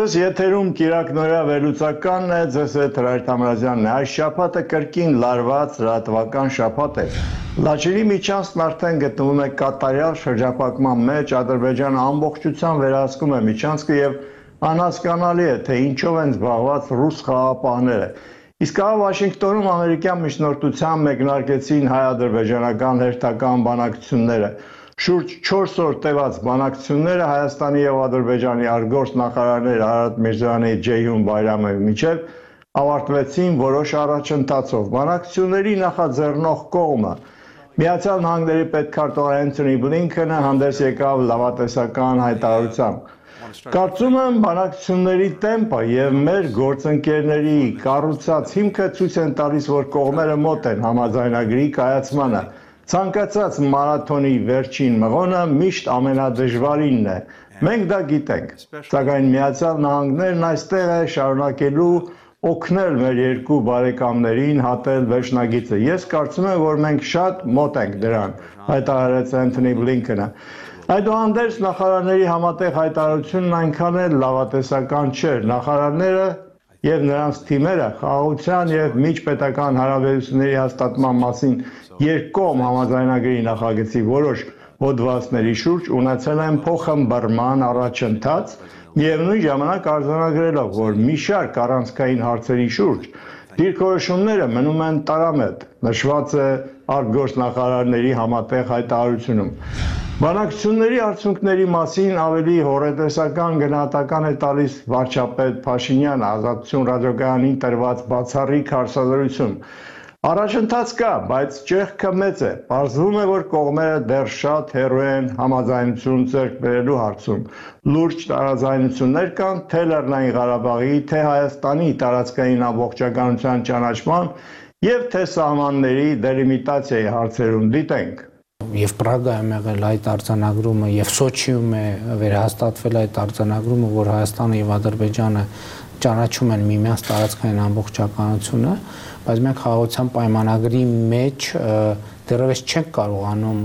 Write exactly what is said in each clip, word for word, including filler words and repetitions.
Ձեզ եթերում կիրակնօրյա վերլուծականն է, ձեզ հետ Հրայր Թամրազյանն է։ Այս շաբաթը կրկին լարված լրատվական շաբաթ է։ Լաչինի միջանցքն արդեն գտնվում է կատարյալ շրջափակման մեջ, Ադրբեջանը ամբողջությամբ վերահսկում է միջանցքը եւ անհասկանալի է, թե ինչով են զբաղված ռուս խաղաղապահները։ Իսկ ահա Վաշինգտոնում ամերիկյան միջնորդությամբ մեկնարկեցին հայ-ադրբեջանական հերթական բանակցությունները։ Շուրջ չորս օր տևած բանակցությունները Հայաստանի եւ Ադրբեջանի արտգործ նախարարներ Արարատ Միրզոյանի, Ջեյհուն Բայրամովի միջև ավարտվեցին որոշ առաջընթացով։ Բանակցությունների նախաձեռնող կողմը Միացյալ Նահանգների պետքարտուղար Անթոնի Բլինքենը հանդես եկավ լավատեսական հայտարարությամբ։ Կարծում եմ բանակցությունների տեմպը եւ մեր գործընկերների կառուցած հիմքը ցույց են տալիս, որ կողմերը մոտ են համաձայնագրի կայացմանը։ Ցանկացած մարաթոնի վերջին մղոնը միշտ ամենադժվարինն է։ Մենք դա գիտենք, սակայն Միացյալ Նահանգներն այստեղ է շարունակելու օգնել մեր երկու բարեկամներին հատել վերջնագիծը։ Ես կարծում եմ, որ մենք շատ մոտ ենք դրան, հայտարարեց Անթոնի Բլինքենը։ Այդուհանդերձ նախարարների համատեղ հայտարարությունն այնքան էլ լավատեսական չէր։ Նախարարները եւ նրանց թիմերը խաղաղության եւ միջպետական հարաբերությունների հաստատման մասին երկկողմ համաձայնագրի նախագծի որոշ հոդվածների շուրջ ունեցել են փոխըմբռնման առաջընթաց, միևնույն ժամանակ արձանագրելով, որ մի շարք առանցքային հարցերի շուրջ դիրքորոշումները մնում են տարամետ, նշված է արտգործ նախարարների համատեղ հայտարարությունում։ Բանակցությունների արդյունքների մասին ավելի հոռետեսական գնահատական է տալիս վարչապետ Փաշինյանը Ազատություն ռադիոկայանին տրված բացառիկ հարցազրույցում։ Առաջընթաց կա, բայց ճեղքը մեծ է։ Պարզվում է, որ կողմերը դեռ շատ հեռու են համաձայնություն ձեռք բերելու հարցում։ Լուրջ տարաձայնություններ կան թե Լեռնային Ղարաբաղի, թե Հայաստանի տարածքային ամբողջականության ճանաչման եւ թե սահմանների դելիմիտացիայի հարցերում դիտենք։ Եվ Պրագայում եղել այդ արձանագրումը եւ Սոչիում է վերահաստատվել այդ արձանագրումը, որ Հայաստանը եւ Ադրբեջանը ճանաչում են միմյանց տարածքային ամբողջականությունը, բայց մենք խաղաղության պայմանագրի մեջ դեռևս չենք կարողանում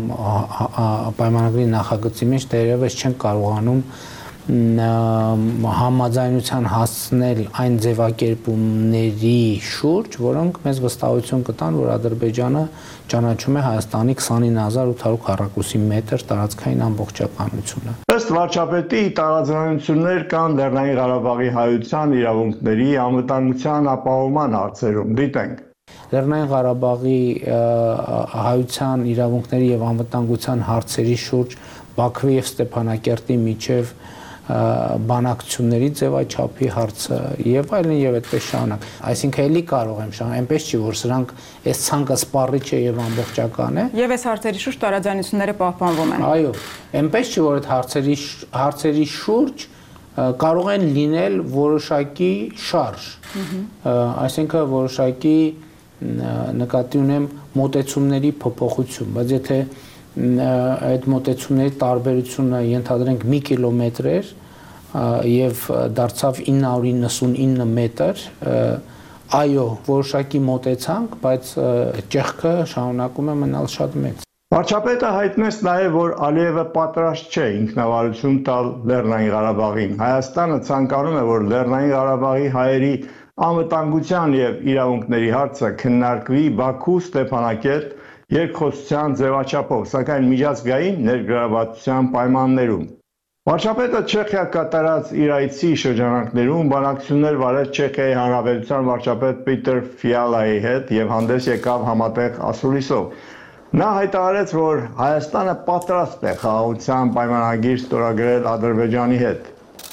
պայմանագրի նախագծի մեջ դեռևս չենք կարողանում համաձայնության հասնել այն ձևակերպումների շուրջ, որոնք մեզ վստահություն կտան, որ Ադրբեջանը ճանաչում է Հայաստանի քսանինը հազար ութ հարյուր քառակուսի մետր տարածքային ամբողջականությունը։ Ըստ վարչապետի տարաձայնություններ կան Լեռնային Ղարաբաղի հայության իրավունքների անվտանգության ապահովման հարցերում, դիտենք։ Լեռնային Ղարաբաղի հայության իրավունքների եւ անվտանգության հարցերի շուրջ Բաքվի եւ Ստեփանակերտի միջև բանակցությունների ձևաչափի հարցը եւ այլն եւ այդպես շարունակ։ Այսինքն էլի կարող եմ շան, այնպես չի որ սրանք այս ցանկը սպառիչ է եւ ամբողջական է։ Եվ այս հարցերի շուրջ տարաձայնությունները պահպանվում են։ Այո, այնպես չի որ այդ հարցերի հարցերի շուրջ կարող են լինել որոշակի շարժ։ Այսինքն որոշակի նկատի ունեմ մոտեցումների փոփոխություն, բայց եթե այդ մոտեցումների տարբերությունը ենթադրենք մի կիլոմետր էր եւ դարձավ ինը հարյուր իննսունինը մետր, այո, որոշակի մոտեցանք, բայց ճեղքը շարունակում է մնալ շատ մեծ։ Վարչապետը հայտնեց նաև, որ Ալիևը պատրաստ չէ ինքնավարություն տալ Լեռնային Ղարաբաղին։ Հայաստանը ցանկանում է, որ Լեռնային Ղարաբաղի հայերի անվտանգության եւ իրավունքների հարցը քննարկվի Բաքու, Ստեփանակերտ երկխոսության ձևաչափով, սակայն միջազգային ներգրավվածության պայմաններում։ Վարչապետը Չեխիա կատարած իր այցի շրջանակներում բանակցություններ վարեց Չեխիայի Հանրապետության վարչապետ Պիտեր Ֆիալայի հետ եւ հանդես եկավ համատեղ ասուլիսով։ Նա հայտարարեց, որ Հայաստանը պատրաստ է խաղաղության պայմանագիր ստորագրել Ադրբեջանի հետ։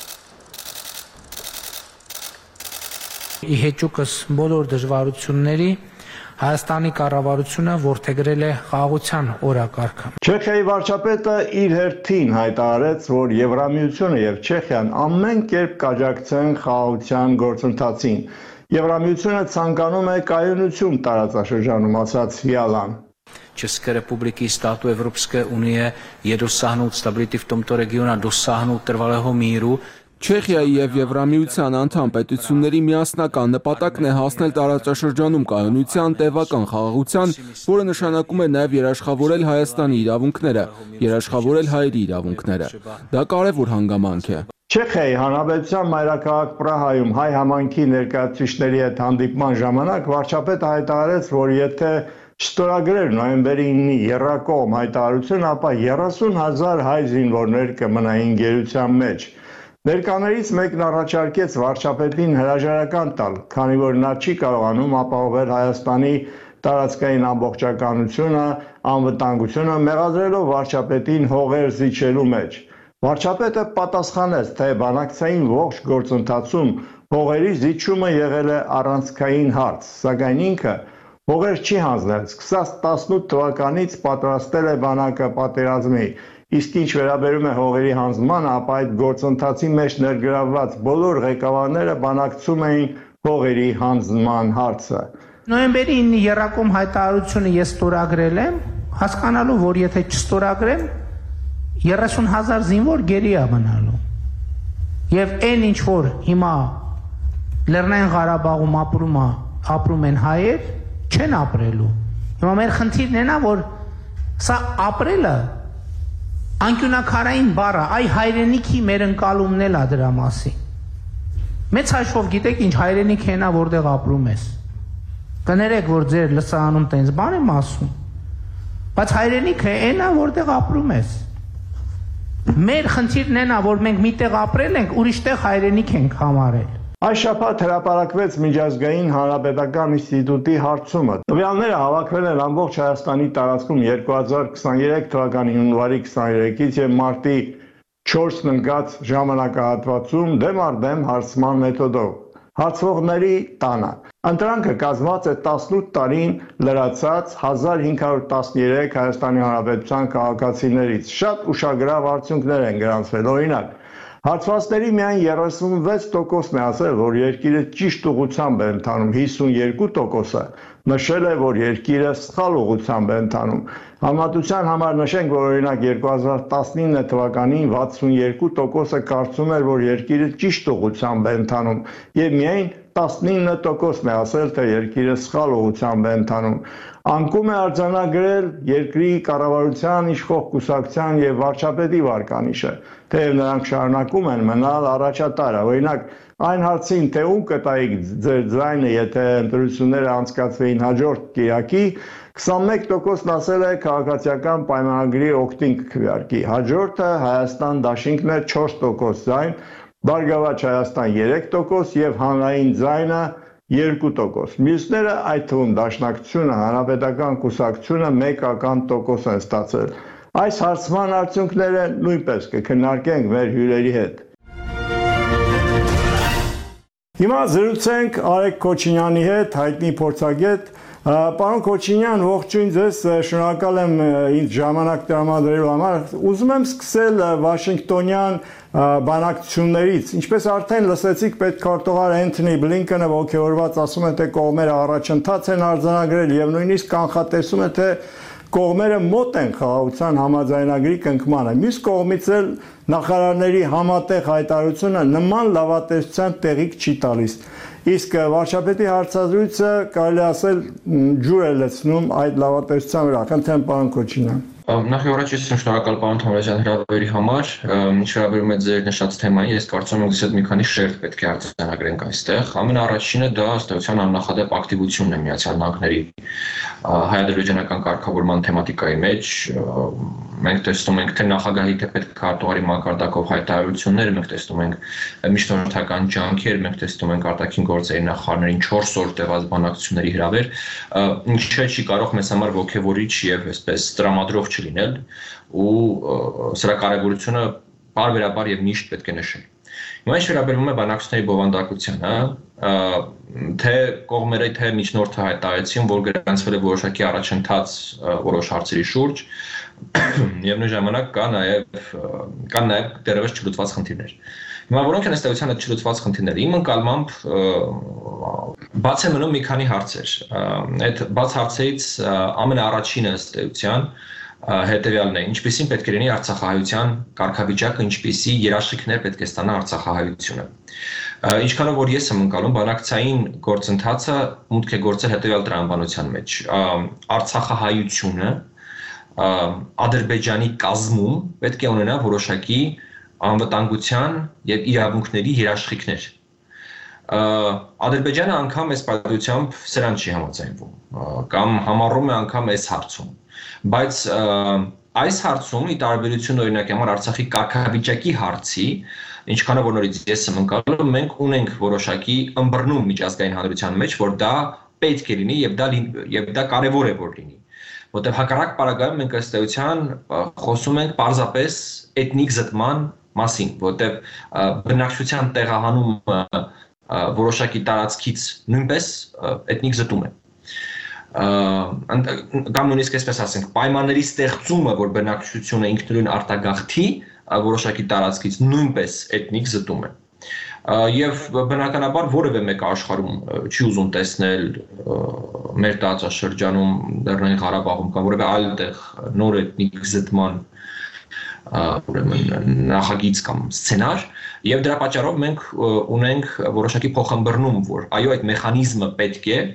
Ի հեճուկս բոլոր դժվարությունների Հայաստանի կառավարությունը որդեգրել է խաղաղության օրակարգը։ Չեխիայի վարչապետը իր հերթին հայտարարեց, որ Եվրամիությունը եւ Չեխիան ամեն կերպ կաջակցեն խաղաղության գործընթացին։ Եվրամիությունը ցանկանում է կայունություն տարածաշրջանում, ասաց Ֆիալան։ České republiky i států Evropské unie je dosáhnout stability v tomto regionu a dosáhnout trvalého míru. Չեխիայի եւ Եվրամիության անդամ պետությունների միասնական նպատակն է հասնել տարածաշրջանում կայունության, տևական խաղաղության, որը նշանակում է նաեւ երաշխավորել Հայաստանի իրավունքները, երաշխավորել հայերի իրավունքները։ Դա կարևոր հանգամանք է։ Չեխիայի Հանրապետության մայրաքաղաք Պրահայում հայ համայնքի ներկայացուցիչների հետ հանդիպման ժամանակ վարչապետը հայտարարեց, որ եթե չստորագրեր նոյեմբերի ինի եռակողմ հայտարարություն, ապա երեսուն հազար հայ զինվորներ կմնային գերության մեջ։ Ներկաներից մեկն առաջարկեց վարչապետին հրաժարական տալ, քանի որ նա չի կարողանում ապահովել Հայաստանի տարածքային ամբողջականությունը, անվտանգությունը, մեղադրելով վարչապետին հողեր զիջելու մեջ։ Վարչապետը պատասխանեց, թե բանակցային ողջ գործընթացում հողերի զիջումը եղել է առանցքային հարց, սակայն ինքը հողեր չի հանձնել, սկսած տասնութ թվականից պատրաստել է բանակը պատերազմի, իսկ ինչ վերաբերում է հողերի հանձնմանը, ապա այդ գործընթացի մեջ ներգրավված բոլոր ղեկավարները բանակցում էին հողերի հանձնման հարցը։ Նոյեմբերի ինի եռակողմ հայտարարությունը ես ստորագրել եմ, հասկանալով, որ եթե չստորագրեմ, երեսուն հազար զինվոր գերի է մնալու։ Եվ այն ինչ որ հիմա Լեռնային Ղարաբաղում ապրում, ապրում են հայեր, չեն ապրելու։ Հիմա մեր խնդիրն է նա, որ սա ապրելը անկյունակարային բառ է, այ հայրենիքի մեր ընկալումն էլ է դրա մասին։ Մեծ հաշվով գիտեք ինչ հայրենիք է նա, որտեղ ապրում ես։ Կներեք, որ ձեր լսարանում տենց բան եմ ասում, բայց հայրենիքը այն է, որտեղ ապրում ես։ Մեր խնդիրն է նա, որ մենք միտեղ ապրել ենք, ուրիշ տեղ հայրենիք ենք համարել։ Այս շաբաթ հրապարակվեց Միջազգային հանրապետական ինստիտուտի հարցումը։ Տվյալները հավաքվել են ամբողջ Հայաստանի տարածքում երկու հազար քսաներեք թվականի հունվարի քսաներեքից եւ մարտի չորսն ընկած ժամանակահատվածում դեմ առ դեմ հարցման մեթոդով։ Հարցվողների տանը։ Ընտրանքը կազմված է տասնութ տարին լրացած հազար հինգ հարյուր տասներեք Հայաստանի Հանրապետության քաղաքացիներից։ Շատ ուշագրավ արդյունքներ են գրանցվել, օրինակ հարցվածների միայն երեսունվեց տոկոսն է ասել, որ երկիրը ճիշտ ուղղությամբ է ընթանում, հիսունյոթ տոկոսը նշել է, որ երկիրը սխալ ուղղությամբ է ընթանում։ Համատության համար նշենք, որ օրինակ երկու հազար տասնինը թվականին վաթսունյոթ տոկոսը կարծում էր, որ երկիրը ճիշտ ուղղությամբ է ընթանում, եւ միայն տասնինը տոկոսն է ասել, թե երկիրը սխալ ուղղությամբ է ընթանում։ Անկում է արձանագրել երկրի կառավարության, իշխող կուսակցության եւ վարչապետի վարկանիշը, թեև նրանք շարունակում են մնալ առաջատարը։ Օրինակ, այն հարցին, թե ում կտայիք ձեր ձայնը, եթե ընտրությունները անցկացվեին հաջորդ կիրակի, քսանմեկ տոկոսն ասել է քաղաքացիական պայմանագրի օգտին կքվեարկի։ Հաջորդը Հայաստան դաշինքն է չորս տոկոս ձայն, Բարգավաճ Հայաստան երեք տոկոս եւ հանրային ձայնը երկու տոկոս։ Մյուսները, այդ թվում Դաշնակցությունը, Հանրապետական կուսակցությունը մեկական տոկոս են ստացել։ Այս հարցման արդյունքները նույնպես կքննարկենք մեր հյուրերի հետ։ Հիմա զրուցենք Արեգ Քոչինյանի հետ, հայտնի փորձագետ։ Պարոն Քոչինյան, ողջույն ձեզ, շնորհակալ եմ ինձ ժամանակ տրամադրելու համար։ Ուզում եմ սկսել Վաշինգտոնյան բանակցություններից։ Ինչպես արդեն լսեցիք, պետքարտուղար Էնթոնի Բլինկենը ողջորված ասում է, թե կողմերը առաջընթաց են արձանագրել եւ նույնիսկ կանխատեսում է, թե կողմերը մոտ են խաղաղության համաձայնագրի կնքմանը։ Մյուս կողմից էլ նախարարների համատեղ հայտարարությունը նման լավատեսության տեղիք չի տալիս։ Իսկ վարչապետի հարցազրույցը կարելի ասել ջուր է լցնում այդ լավատեսության վրա։ Խնդրեմ, պարոն Քոչինյան։ Նախ եւ առաջ շնորհակալ պարոն Թոմրազյան հրավերի համար։ Ինչ վերաբերում է ձեր նշած թեմային, ես կարծում եմ, որ մի քանի շերտ պետք է արձանագրենք այստեղ։ Ամենաառաջինը դա ըստ էության աննախադեպ ակտիվությունն է Միացյալ Նահանգների հայ-ադրբեջանական կարգավորման թեմատիկայի մեջ։ Մենք տեսնում ենք թե նախագահի թե պետքարտուղարի մակարդակով հայտարարություններ, մենք տեսնում ենք միջնորդական ջանքեր, մենք տեսնում ենք արտաքին գործերի նախարարներին չորս օր տևած բանակցությունների հրավեր, ինչը չի կարող մեզ համար ոգևորիչ եւ այսպես տրամադրող չլինել, ու սրա կարևորությունը բարբերաբար եւ միշտ պետք է նշել։ Հիմա ինչ վերաբերում է բանակցությունների բովանդակությանը, թե կողմերը թե միջնորդը հայտարարեցին, որ գրանցվել է որոշակի առաջընթաց որոշ հարցերի շուրջ, եւ նույն ժամանակ կա նաեւ կան նաեւ դեռևս չլուծված խնդիրներ։ Հիմա որոնք են ըստ էության այդ չլուծված խնդիրները։ Իմ ընկալմամբ բաց է մնում մի քանի հարցեր։ Այդ բաց հարցերից ամենաառաջինը ըստ էության հետևյալն է, ինչպեսին պետք է լինի Արցախահայության կարգավիճակը, ինչպիսի երաշխիքներ պետք է ստանա Արցախահայությունը։ Ինչքանով որ ես եմ ընկալում, բանակցային գործընթացը մուտք է գործել հետևյալ տրամաբանության մեջ։ Արցախահայությունը Ադրբեջանի կազմում պետք է ունենա որոշակի անվտանգության եւ իրավունքների երաշխիքներ։ Ադրբեջանը անգամ այս պատմությամբ սրան չի համաձայնվում կամ համառում է անգամ այս հարցում, բայց այս հարցում ի տարբերություն օրինակ համար Արցախի կարգավիճակի հարցի, ինչքան որ նորից ես եմ ընկալում, մենք ունենք որոշակի ըմբռնում միջազգային հանրության մեջ, որ դա պետք է լինի եւ դա եւ դա կարեւոր է որ լինի, որտեղ հակառակ պարագայում մենք ըստ էության խոսում ենք պարզապես էթնիկ զտման մասին, որտեղ բնակչության տեղահանումը որոշակի տարածքից նույնպես էթնիկ զտում է։ Կամ նույնիսկ այսպես ասենք, պայմանների ստեղծումը, որ բնակչությունը ինքնուրույն արտագաղթի որոշակի տարածքից նույնպես էթնիկ զտում է։ Եվ բնականաբար որևէ մեկ աշխարհում չի ուզում տեսնել մեր տարածաշրջանում, Լեռնային Ղարաբաղում կամ որևէ այլ տեղ նոր էթնիկ զտման ուրեմն նախագիծ կամ սցենար, եւ դրա պատճառով մենք ունենք որոշակի փոխըմբռնում, որ այո, այդ մեխանիզմը պետք է,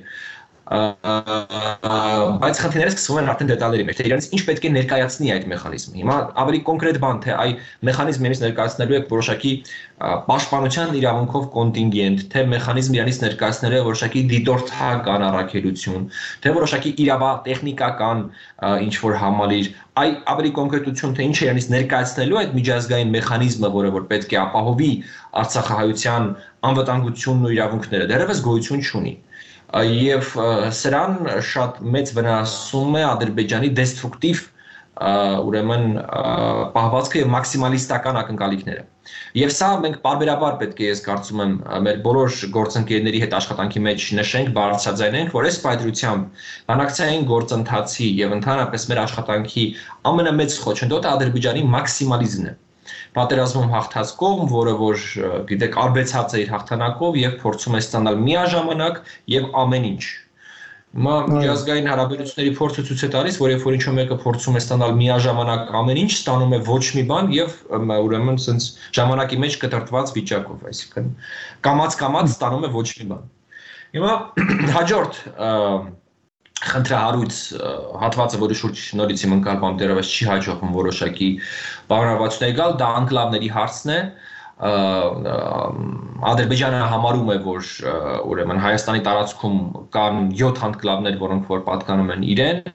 բայց խնդիրները սկսվում են արդեն դետալների մեջ, թե իրանից ինչ պետք է ներկայացնի այդ մեխանիզմը։ Հիմա ավելի կոնկրետ բան, թե այ մեխանիզմը իրանից ներկայացնելու է որոշակի պաշտպանության իրավունքով կոնտինգենտ, թե մեխանիզմը իրանից ներկայացնելու է որոշակի դիտորդական առաքելություն, թե որոշակի իրավատեխնիկական ինչ որ համալիր, այ ավելի կոնկրետություն, թե ինչ է իրանից ներկայացնելու այդ միջազգային մեխանիզմը, որը որ պետք է ապահովի արցախահայության անվտանգությունն ու իրավունքները, դեռևս գոյություն չունի։ Եվ սրան շատ մեծ վնասում է Ադրբեջանի դեստրուկտիվ ուրեմն պահվածքը եւ մաքսիմալիստական ակնկալիքները։ Եվ սա մենք պարբերաբար պետք է ես կարծում եմ մեր բոլոր գործընկերների հետ աշխատանքի մեջ նշենք, բարձրաձայնենք, որ այս պայծրությամբ բանակցային գործընթացի եւ ընդհանրապես մեր աշխատանքի ամենամեծ խոչընդոտը Ադրբեջանի մաքսիմալիզմն է։ Պատերազմում հաղթած կողմ, որը որ գիտեք արբեցած է իր հաղթանակով եւ փորձում է ստանալ միաժամանակ եւ ամեն ինչ։ Հիմա միջազգային հարաբերությունների փորձը ցույց է տալիս, որ երբ որ ինչ-որ մեկը փորձում է ստանալ միաժամանակ ամեն ինչ, ստանում է ոչ մի բան եւ ուրեմն sense ժամանակի մեջ կտրտված վիճակով, այսինքն կամած-կամած ստանում է ոչ մի բան։ Հիմա հաջորդ խնդրահարույց հատվածը, որի շուրջ նորից իմ ընկալմամբ դեռևս չի հաջողվում որոշակի բանավաճներ գալ, դա անկլավների հարցն է։ Ադրբեջանը համարում է, որ ուրեմն Հայաստանի տարածքում կան յոթ անկլավներ, որոնք որ պատկանում են իրեն,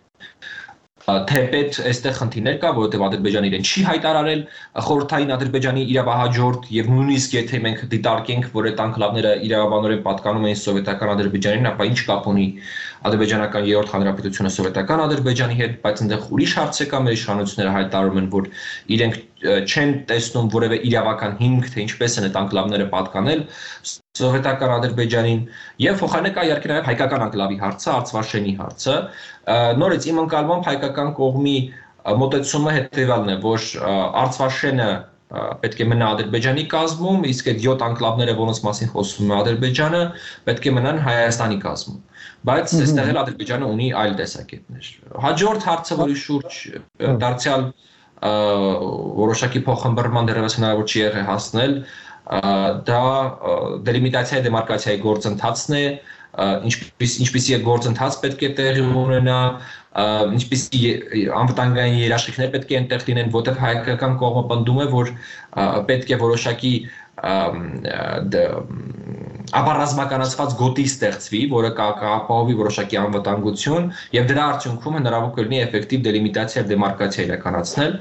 թեպետ այստեղ խնդիրներ կա, որովհետև Ադրբեջանը իրեն չի հայտարարել խորհրդային Ադրբեջանի իրավահաջորդ եւ նույնիսկ եթե մենք դիտարկենք, որ այդ անկլավները իրավաբանորեն պատկանում էին սովետական Ադրբեջանին, ապա ինչ կապ ունի ադրբեջանական երրորդ հանրապետությունը սովետական Ադրբեջանի հետ, բայց այնտեղ ուրիշ հարց է կա, մեր իշխանությունները հայտարարում են, որ իրենք չեն տեսնում որևէ իրավական հիմք, թե ինչպես են այդ անկլավները պատկանել սովետական Ադրբեջանին, եւ փոխարենը կա իհարկե նաեւ հայկական անկլավի հարցը, Արցվաշենի հարցը։ Նորից իմ ընկալմամբ հայկական կողմի մոտեցումը հետեւյալն է, որ Արցվաշենը պետք է մնա Ադրբեջանի կազմում, իսկ այդ յոթ անկլավները, որոնց մասին խոսում է Ադրբեջանը, պետք է մնան Հայաստանի կազմում։ Բայց այստեղ էլ Ադրբեջանը ունի այլ տեսակետներ։ Հաջորդ հարցը, որի շուրջ դարձյալ որոշակի փոխըմբռնման դեռևս հնարավոր չի եղել հասնել, դա դելիմիտացիայի դեմարկացիայի գործընթացն է, ինչպես ինչպեսի է գործընթաց պետք է տեղի ունենա, ինչպեսի անվտանգային երաշխիքներ պետք է այնտեղ լինեն, որտեղ հայկական կողմը պնդում է, որ պետք է որոշակի ապառազմականացված գոտի ստեղծվի, որը կապահովի որոշակի անվտանգություն եւ դրա արդյունքում հնարավոր կլինի էֆեկտիվ դելիմիտացիա եւ դեմարկացիա իրականացնել,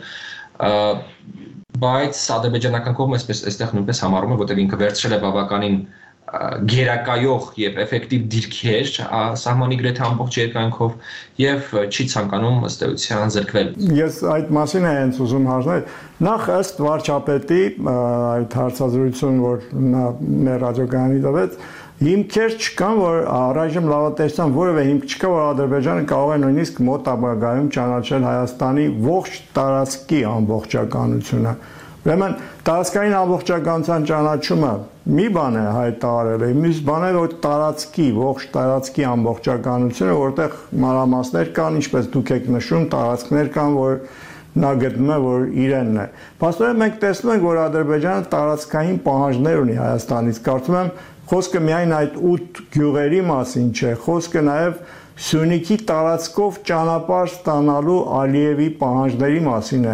բայց ադրբեջանական կողմը այսպես այստեղ նույնպես համարում է, որտեղ ինքը վերցրել է բավականին գերակայող եւ էֆեկտիվ դիրքեր սահմանի գրեթե ամբողջ երկայնքով եւ չի ցանկանում ըստ էության զրկվել։ Ես այդ մասին եմ հենց ուզում հարցնել։ Նախ ըստ վարչապետի այդ հարցազրույցում, որ նա մեր ռադիոկայանի տվեց, հիմքեր չկան, որ առայժմ լավատեսության որևէ հիմք չկա, որ Ադրբեջանը կարող է նույնիսկ մոտ ապագայում ճանաչել Հայաստանի ողջ տարածքի ամբողջականությունը։ Ուրեմն տարածքային ամբողջականության ճանաչումը մի բան է հայտարարել, մյուս բան է որ տարածքի, ողջ տարածքի ամբողջականությունը, որտեղ մանրամասներ կան, ինչպես դուք եք նշում, տարածքներ կան, որ նա գտնում է, որ իրենն է։ Փաստորեն մենք տեսնում ենք, որ Ադրբեջանը տարածքային պահանջներ ունի Հայաստանից։ Կարծում եմ, խոսքը միայն այդ ութ գյուղերի մասին չէ, խոսքը նաև Սյունիքի տարածքով ճանապարհ ստանալու Ալիևի պահանջների մասին է։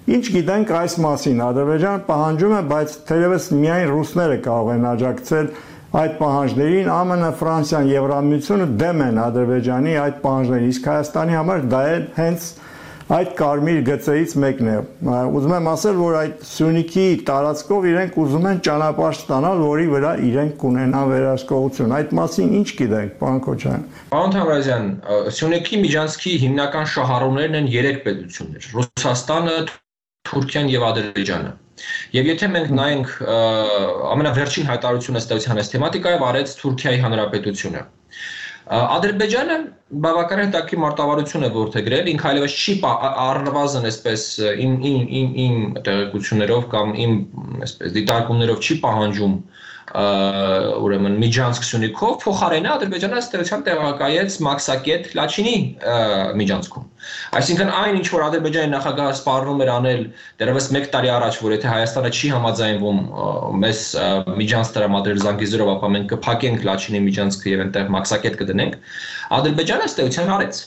Ինչ գիտենք այս մասին, Ադրբեջանը պահանջում է, բայց թերևս միայն ռուսները կարող են աջակցել այդ պահանջներին, ԱՄՆ, Ֆրանսիան, Եվրամիությունը դեմ են Ադրբեջանի այդ պահանջներին, իսկ Հայաստանի համար դա է հենց այդ կարմիր գծերից մեկն է։ Ուզում եմ ասել, որ այդ Սյունիքի տարածքով իրենք ուզում են ճանապարհ ստանալ, որի վրա իրենք կունենան վերահսկողություն։ Այդ մասին ինչ գիտենք, պարոն Քոչարյան։ Պարոն Թավրազյան, Սյունիքի միջանցքի հիմնական շահառուներն են երեք պետություններ՝ Ռուսաստանը, Թուրքիան եւ Ադրբեջանը։ Եվ եթե մենք նայենք ամենավերջին հայտարարությունը ըստ այս թեմատիկայով արեց Թուրքիայի Հանրապետությունը։ Ադրբեջանը բավականին հետաքրքիր մարտավարություն է որդեգրել, ինքը այլևս չի առնվազն այսպես իմ իմ իմ իմ տեղեկություններով կամ իմ այսպես դիտարկումներով չի պահանջում ուրեմն միջանցք Սյունիքով, փոխարենը Ադրբեջանը ըստ տեղակայեց Մաքսակետ Լաչինի միջանցքում։ Այսինքն այն ինչ որ Ադրբեջանի նախագահը սպառնում էր անել դեռևս մեկ տարի առաջ, որ եթե Հայաստանը չի համաձայնվում մեզ միջանց տրամադրել Զանգեզուրով, ապա մենք կփակենք Լաչինի միջանցքը եւ այնտեղ Մաքսակետ կդնենք, Ադրբեջանը ըստ արեց։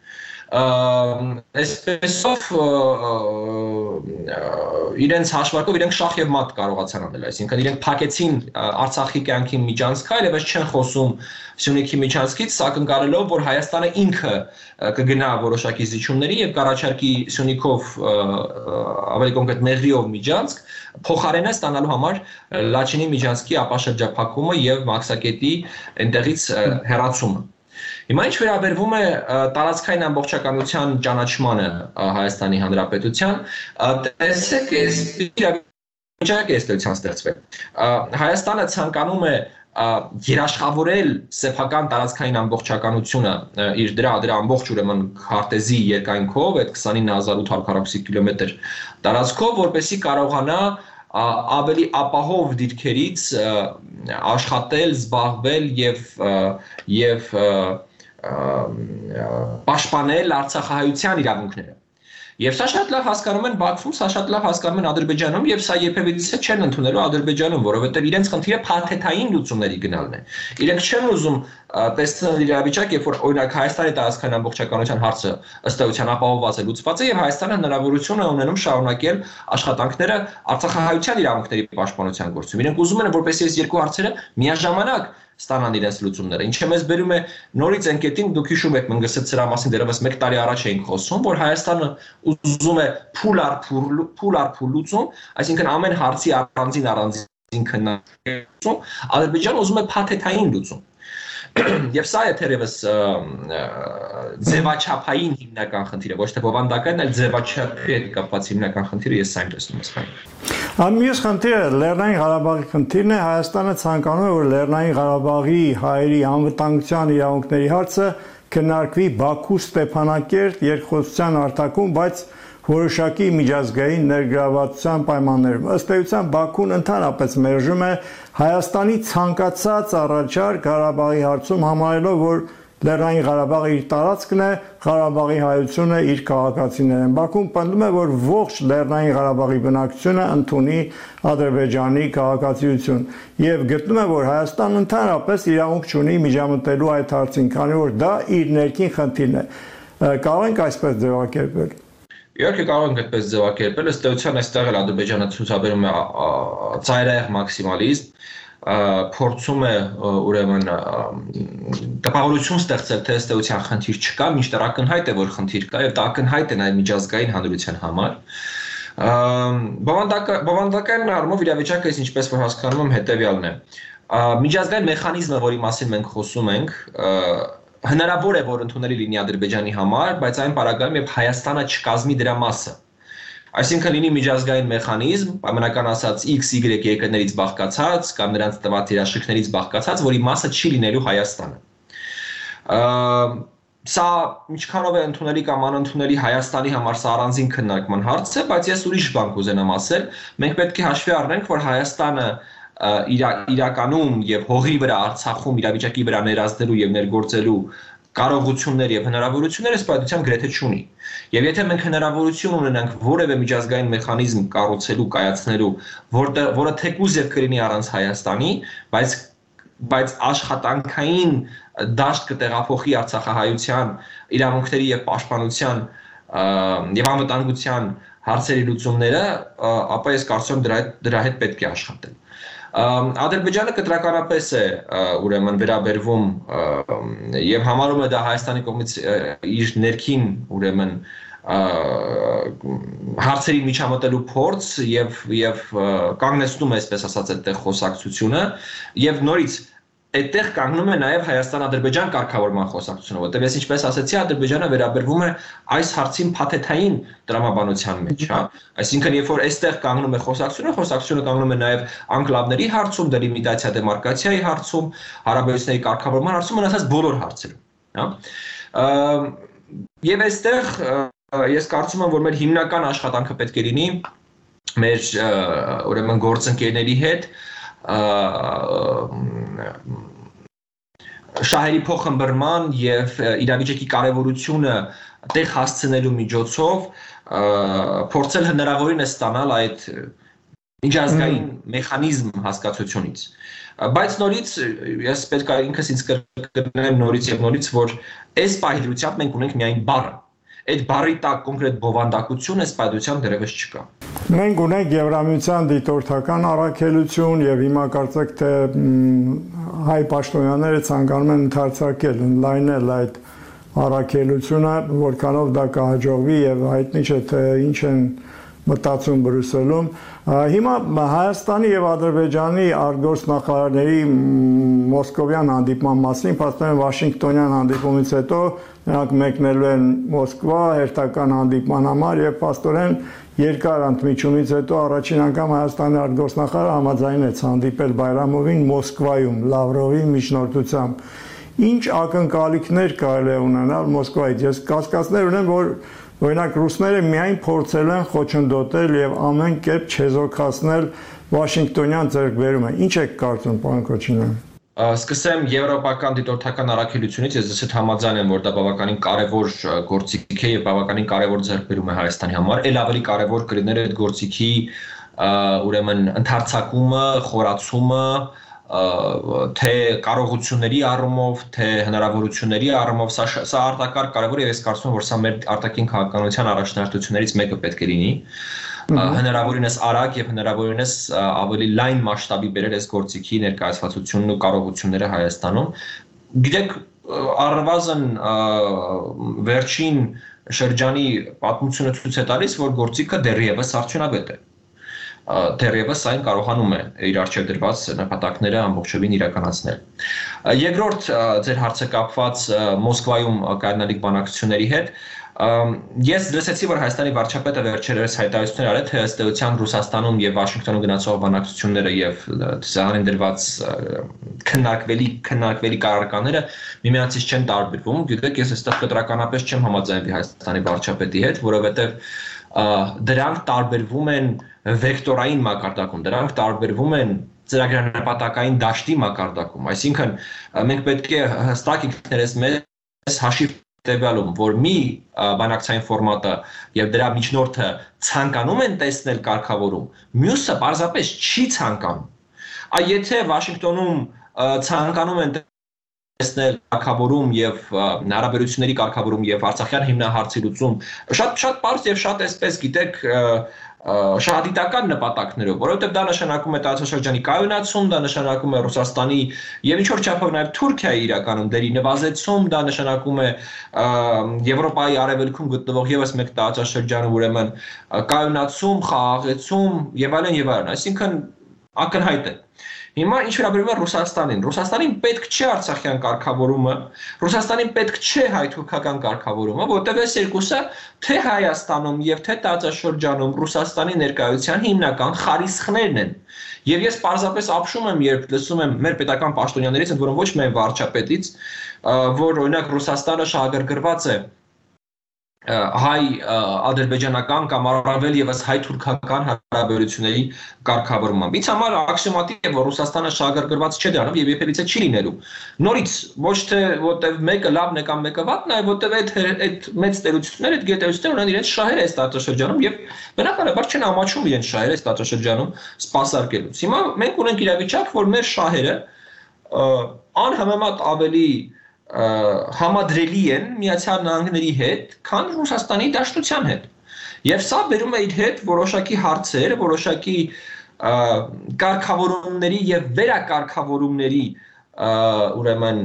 Այսպեսով իրենց հաշվարկով իրենք շախ եւ մատ կարողացան անել, այսինքն իրենք փակեցին Արցախի կյանքի միջանցքը, այլևս չեն խոսում Սյունիքի միջանցքից, սա կընկալելով, որ Հայաստանը ինքը կգնա որոշակի զիջումների եւ կառաջարկի Սյունիքով ավելի կոնկրետ Մեղրիով միջանցք, փոխարենը ստանալու համար Լաչինի միջանցքի ապաշրջափակումը եւ Մաքսակետի այնտեղից հեռացումը։ Հիմա ինչ վերաբերվում է տարածքային ամբողջականության ճանաչմանը Հայաստանի Հանրապետության, տեսեք, այս իրավիճակը էստեղության ստեղծվել։ Հայաստանը ցանկանում է երաշխավորել սեփական տարածքային ամբողջականությունը իր դրա դրա ամբողջ ուրեմն քարտեզի երկայնքով, այդ քսանինը հազար ութ հարյուր քառակուսի կիլոմետր տարածքով, որպեսզի կարողանա ավելի ապահով դիրքերից աշխատել, զբաղվել եւ եւ պաշտպանել արցախահայության իրավունքները։ Եվ սա շատ լավ հասկանում են Բաքվում, սա շատ լավ հասկանում են Ադրբեջանում եւ սա երբևիցե չեն ընդունելու Ադրբեջանում, որովհետեւ իրենց խնդիրը փաթեթային լուծումների գնալն է։ Իրենք չեն ուզում տեսնել իրավիճակ, երբ որ օրինակ Հայաստանի տարածքային ամբողջականության հարցը ըստ էության ապահովված է, լուծված է եւ Հայաստանը հնարավորություն է ունենում շարունակել աշխատանքները արցախահայության իրավունքների պաշտպանության գործում։ Իրենք ուզում են, որպեսզի այս երկու հարցերը միաժամանակ ստանան իրենց լուծումները, ինչը մեզ բերում է նորից այն կետին, դուք հիշում եք, մենք գսած սրա մասին դեռևս մեկ տարի առաջ էինք խոսում, որ Հայաստանը ուզում է փուլ առ փուլ, փուլ առ փուլ լուծում, այսինքն ամեն հարցի առանձին առանձին քննարկում, Ադրբեջանը ուզում է փաթեթային լուծում։ Եվ սա է թերևս ձևաչափային հիմնական խնդիրը, ոչ թե բովանդակային, այլ ձևաչափի հետ կապված հիմնական խնդիրը, ես այն տեսնում եմ։ Մյուս խնդիրը Լեռնային Ղարաբաղի խնդիրն է, Հայաստանը ցանկանում է, որ Լեռնային Ղարաբաղի հայերի անվտանգության իրավունքների հարցը քննարկվի Բաքու Ստեփանակերտ երկխոսության արտակում, բայց որոշակի միջազգային ներգրավվածության պայմաններում։ Ըստ էության Բաքուն ընդհանրապես մերժում է Հայաստանի ցանկացած առաջարկ Ղարաբաղի հարցում, համարելով, որ Լեռնային Ղարաբաղը իր տարածքն է, Ղարաբաղի հայությունը իր քաղաքացիներն են։ Բաքուն պնդում է, որ ողջ Լեռնային Ղարաբաղի բնակչությունը ընդունի Ադրբեջանի քաղաքացիություն եւ գտնում է, որ Հայաստանն ընդհանրապես իրավունք չունի միջամտելու այդ հարցին, քանի որ դա իր ներքին խնդիրն է։ Կարող ենք այսպես ձևակերպել։ Իհարկե կարող ենք այդպես ձևակերպել, ըստ էության այստեղ էլ Ադրբեջանը ցուցաբերում է ծայրահեղ մաքսիմալիզմ, փորձում է ուրեմն տպավորություն ստեղծել, թե ըստ էության խնդիր չկա, մինչդեռ ակնհայտ է, որ խնդիր կա եւ դա ակնհայտ է նաեւ միջազգային հանրության համար։ Բովանդակային առումով իրավիճակը, ինչպես որ հասկանում եմ, հետեւյալն է։ Միջազգային մեխանիզմը, որի մասին մենք խոսում ենք, հնարավոր է, որ ընդունելի լինի Ադրբեջանի համար, բայց այն պարագայում, երբ Հայաստանը չկազմի դրա մասը։ Այսինքն լինի միջազգային մեխանիզմ, ամենական ասած X Y երկրներից բաղկացած կամ նրանց տված երաշխիքներից բաղկացած, որի մասը չի լինելու Հայաստանը։ Սա ինչքանով է ընդունելի կամ անընդունելի Հայաստանի համար սա առանձին քննարկման հարց է, բայց ես ուրիշ բան կուզենամ ասել, մենք պետք է հաշվի առնենք, որ Հայաստանը իրականում եւ հողի վրա Արցախում իրավիճակի վրա ներազդելու եւ ներգործելու կարողություններ եւ հնարավորություններ սպայտության գրեթե չունի։ Եվ եթե մենք հնարավորություն ունենանք որևէ միջազգային մեխանիզմ կառուցելու, կայացնելու, որը որը թեկուզ եւ կլինի առանց Հայաստանի, բայց բայց աշխատանքային դաշտ կտեղափոխի Արցախահայության իրավունքների եւ պաշտպանության եւ անվտանգության հարցերի լուծումները, ապա ես կարծում եմ դրա դրա հետ պետք է աշխատել։ Ադրբեջանը կտրականապես է ուրեմն վերաբերվում եւ համարում է դա Հայաստանի կողմից իր ներքին ուրեմն հարցերի միջամտելու փորձ եւ եւ կանգնեցնում է, այսպես ասած, այդտեղ խոսակցությունը եւ նորից այդտեղ կանգնում է նաև Հայաստան-Ադրբեջան կարգավորման խոսակցությունը, որտեղ ես ինչպես ասացի, Ադրբեջանը վերաբերվում է այս հարցին փաթեթային տրամաբանության մեջ, հա։ Այսինքն, երբ որ այստեղ կանգնում է խոսակցությունը, խոսակցությունը կանգնում է նաև անկլավների հարցում, դելիմիտացիա դեմարկացիայի հարցում, հարաբերությունների կարգավորման հարցում, մնացած բոլոր հարցերում, հա։ Եվ այստեղ ես կարծում եմ, որ մեր հիմնական աշխատանքը պետք է լինի մեր ուրեմն գործընկերների հետ շահերի փոխհմբռնման եւ իրավիճակի կարեւորությունը տեղ հասցնելու միջոցով փորձել հնարավորինս ստանալ այդ միջազգային մեխանիզմ հասկացությունից։ Բայց նորից ես պետք է ինքս ինձ կրկնեմ նորից եւ նորից, որ այս պահիդրությամբ մենք ունենք միայն բառը։ Այդ բառի տակ կոնկրետ բովանդակություն այս պայդությամբ դեռևս չկա։ Մենք ունենք Եվրամիության դիտորդական առաքելություն եւ հիմա կարծեք թե հայ պաշտոնյաները ցանկանում են ընդարձակել, ընդլայնել այդ առաքելությունը, որքանով դա կհաջողվի եւ հայտնի չէ թե ինչ են մտածում Բրյուսելում։ Հիմա Հայաստանի եւ Ադրբեջանի արտգործնախարարների մոսկովյան հանդիպման մասին, փաստորեն Վաշինգտոնյան հանդիպումից հետո նրանք մեկնելու են Մոսկվա հերթական հանդիպման համար եւ փաստորեն երկար ընդմիջումից հետո առաջին անգամ Հայաստանի արտգործնախարարը համաձայնեց հանդիպել Բայրամովին Մոսկվայում Լավրովի միջնորդությամբ։ Ինչ ակնկալիքներ կարելի է ունենալ Մոսկվայից։ Ես կասկածներ ունեմ, որ օրինակ ռուսները միայն փորձել են խոչընդոտել եւ ամեն կերպ չեզոքացնել Վաշինգտոնյան ձեռքբերումը։ Ինչ եք կարծում, պարոն Քոչինյան։ Սկսեմ եվրոպական դիտորդական առաքելությունից, ես դες համաձայն եմ, որ դա բավականին կարևոր գործիք է եւ բավականին կարևոր ձեռքբերում է Հայաստանի համար։ Էլ ավելի կարևոր կլիներ այդ գործիքի ուրեմն ընդարձակումը, խորացումը, թե կարողությունների առումով, թե հնարավորությունների առումով, սա սա արտակարգ կարևոր է, ես կարծում եմ, որ սա մեր արտաքին քաղաքականության առաջնահերթություններից մեկը պետք է լինի։ Հնարավորինս արագ եւ հնարավորինս ավելի լայն մասշտաբի բերել այս գործիքի ներկայացվածությունն ու կարողությունները Հայաստանում։ Գիտեք, առնվազն վերջին շրջանի պատմությունը ցույց է տալիս, որ գործիքը դեռևս արդյունավետ է։ Դեռևս այն կարողանում է իր առջև դրված նպատակները ամբողջովին իրականացնել։ Երկրորդ ձեր հարցը կապված Մոսկվայում կայանալիք բանակցությունների հետ, ես լսեցի, որ Հայաստանի վարչապետը վերջերս հայտարարություններ արել, թե ըստ էության Ռուսաստանում եւ Վաշինգտոնում գնացող բանակցությունները եւ սահմանին դրված քննարկվելի քննարկվելի կարարկաները միմյանցից չեն տարբերվում։ Գիտեք, ես այստեղ կտրականապես չեմ համաձայնվի Հայաստանի վարչապետի հետ, որովհետեւ դրանք տարբերվում են վեկտորային մակարդակում, դրանք տարբերվում են ծրագրանպատակային դաշտի մակարդակում, այսինքն մենք պետք է հստակ ինքներս մեզ հաշիվ տվյալում, որ մի բանակցային ֆորմատը եւ դրա միջնորդը ցանկանում են տեսնել կարգավորում, մյուսը պարզապես չի ցանկանում։ Այ եթե Վաշինգտոնում ցանկանում են տեսնել կարգավորում եւ հարաբերությունների կարգավորում եւ Արցախյան հիմնահարցի լուծում, շատ շատ բարձ եւ շատ այսպես գիտեք շահադիտական նպատակներով, որովհետև դա նշանակում է տարածաշրջանի կայունացում, դա նշանակում է Ռուսաստանի եւ ինչ որ չափով նաեւ Թուրքիայի իրականում դերի նվազեցում, դա նշանակում է Եվրոպայի արևելքում գտնվող եւս մեկ տարածաշրջանը ուրեմն կայունացում, խաղաղեցում եւ այլն եւ այլն, այսինքն ակնհայտ է։ Հիմա ինչ վերաբերում է Ռուսաստանին, Ռուսաստանին պետք չէ Արցախյան կարգավորումը, Ռուսաստանին պետք չէ հայ-թուրքական կարգավորումը, որտեղ այս երկուսը թե Հայաստանում եւ թե տարածաշրջանում Ռուսաստանի ներկայության հիմնական խարիսխներն են։ Եվ ես պարզապես ապշում եմ, երբ լսում եմ մեր պետական պաշտոնյաներից, ընդ որում ոչ միայն վարչապետից, որ օրինակ Ռուսաստանը շահագրգռված է հայ-ադրբեջանական կամ առավել եւս հայ-թուրքական հարաբերությունների կարգավորմամբ։ Ինձ համար աքսիոմատիկ է, որ Ռուսաստանը շահագրգռված չէ դրանով եւ երբևիցե չի լինելու։ Նորից ոչ թե որտեվ մեկը լավն է կամ մեկը վատն է, այլ որտեվ այդ այդ մեծ տերությունները, այդ գետերությունները ունեն իրենց շահերը այս տարածաշրջանում եւ բնականաբար չեն ամաչում իրենց շահերը այս տարածաշրջանում սպասարկելուց։ Հիմա մենք ունենք իրավիճակ, որ մեր շահերը անհամեմատ ավելի համադրելի են Միացյալ Նահանգների հետ, քան Ռուսաստանի Դաշնության հետ։ Եվ սա բերում է իր հետ որոշակի հարցեր, որոշակի կարգավորումների եւ վերակարգավորումների ուրեմն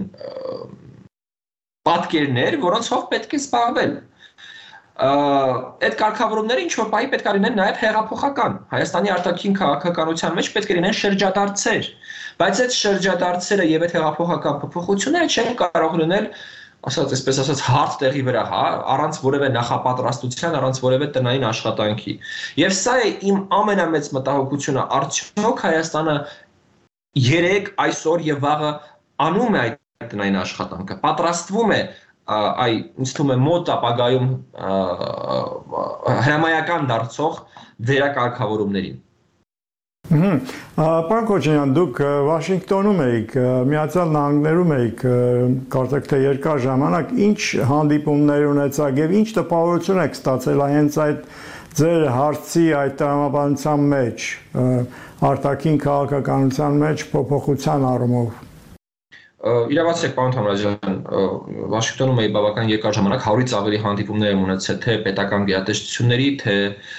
պատկերներ, որոնցով պետք է զբաղվել։ Այդ կարգավորումները ինչ որ պահի պետք է լինեն նաև հեղափոխական։ Հայաստանի արտաքին քաղաքականության մեջ պետք է լինեն շրջադարձեր, բայց այդ շրջադարձերը եւ այդ հեղափոխական փոփոխությունները չեն կարող լինել, ասած այսպես ասած, հարթ տեղի վրա, հա, առանց որևէ նախապատրաստության, առանց որևէ տնային աշխատանքի։ Եվ սա է իմ ամենամեծ մտահոգությունը, արդյոք Հայաստանը երեք այսօր եւ վաղը անում է այդ տնային աշխատանքը, պատրաստվում է այ ինձ թվում է մոտ ապագայում հրամայական դարձող վերակարգավորումներին։ Պարոն Քոչարյան, դուք Վաշինգտոնում եք, Միացյալ Նահանգներում եք, կարծեք թե երկար ժամանակ, ինչ հանդիպումներ ունեցաք եւ ինչ տպավորություն եք ստացել հենց այդ ձեր հարցի այդ տրամաբանության մեջ, արտաքին քաղաքականության մեջ փոփոխության առումով։ Իրավացեք, պարոն Թամրազյան, Վաշինգտոնում էի բավական երկար ժամանակ, հարյուրից ավելի հանդիպումներ եմ ունեցել թե պետական գերատեսչությունների, թե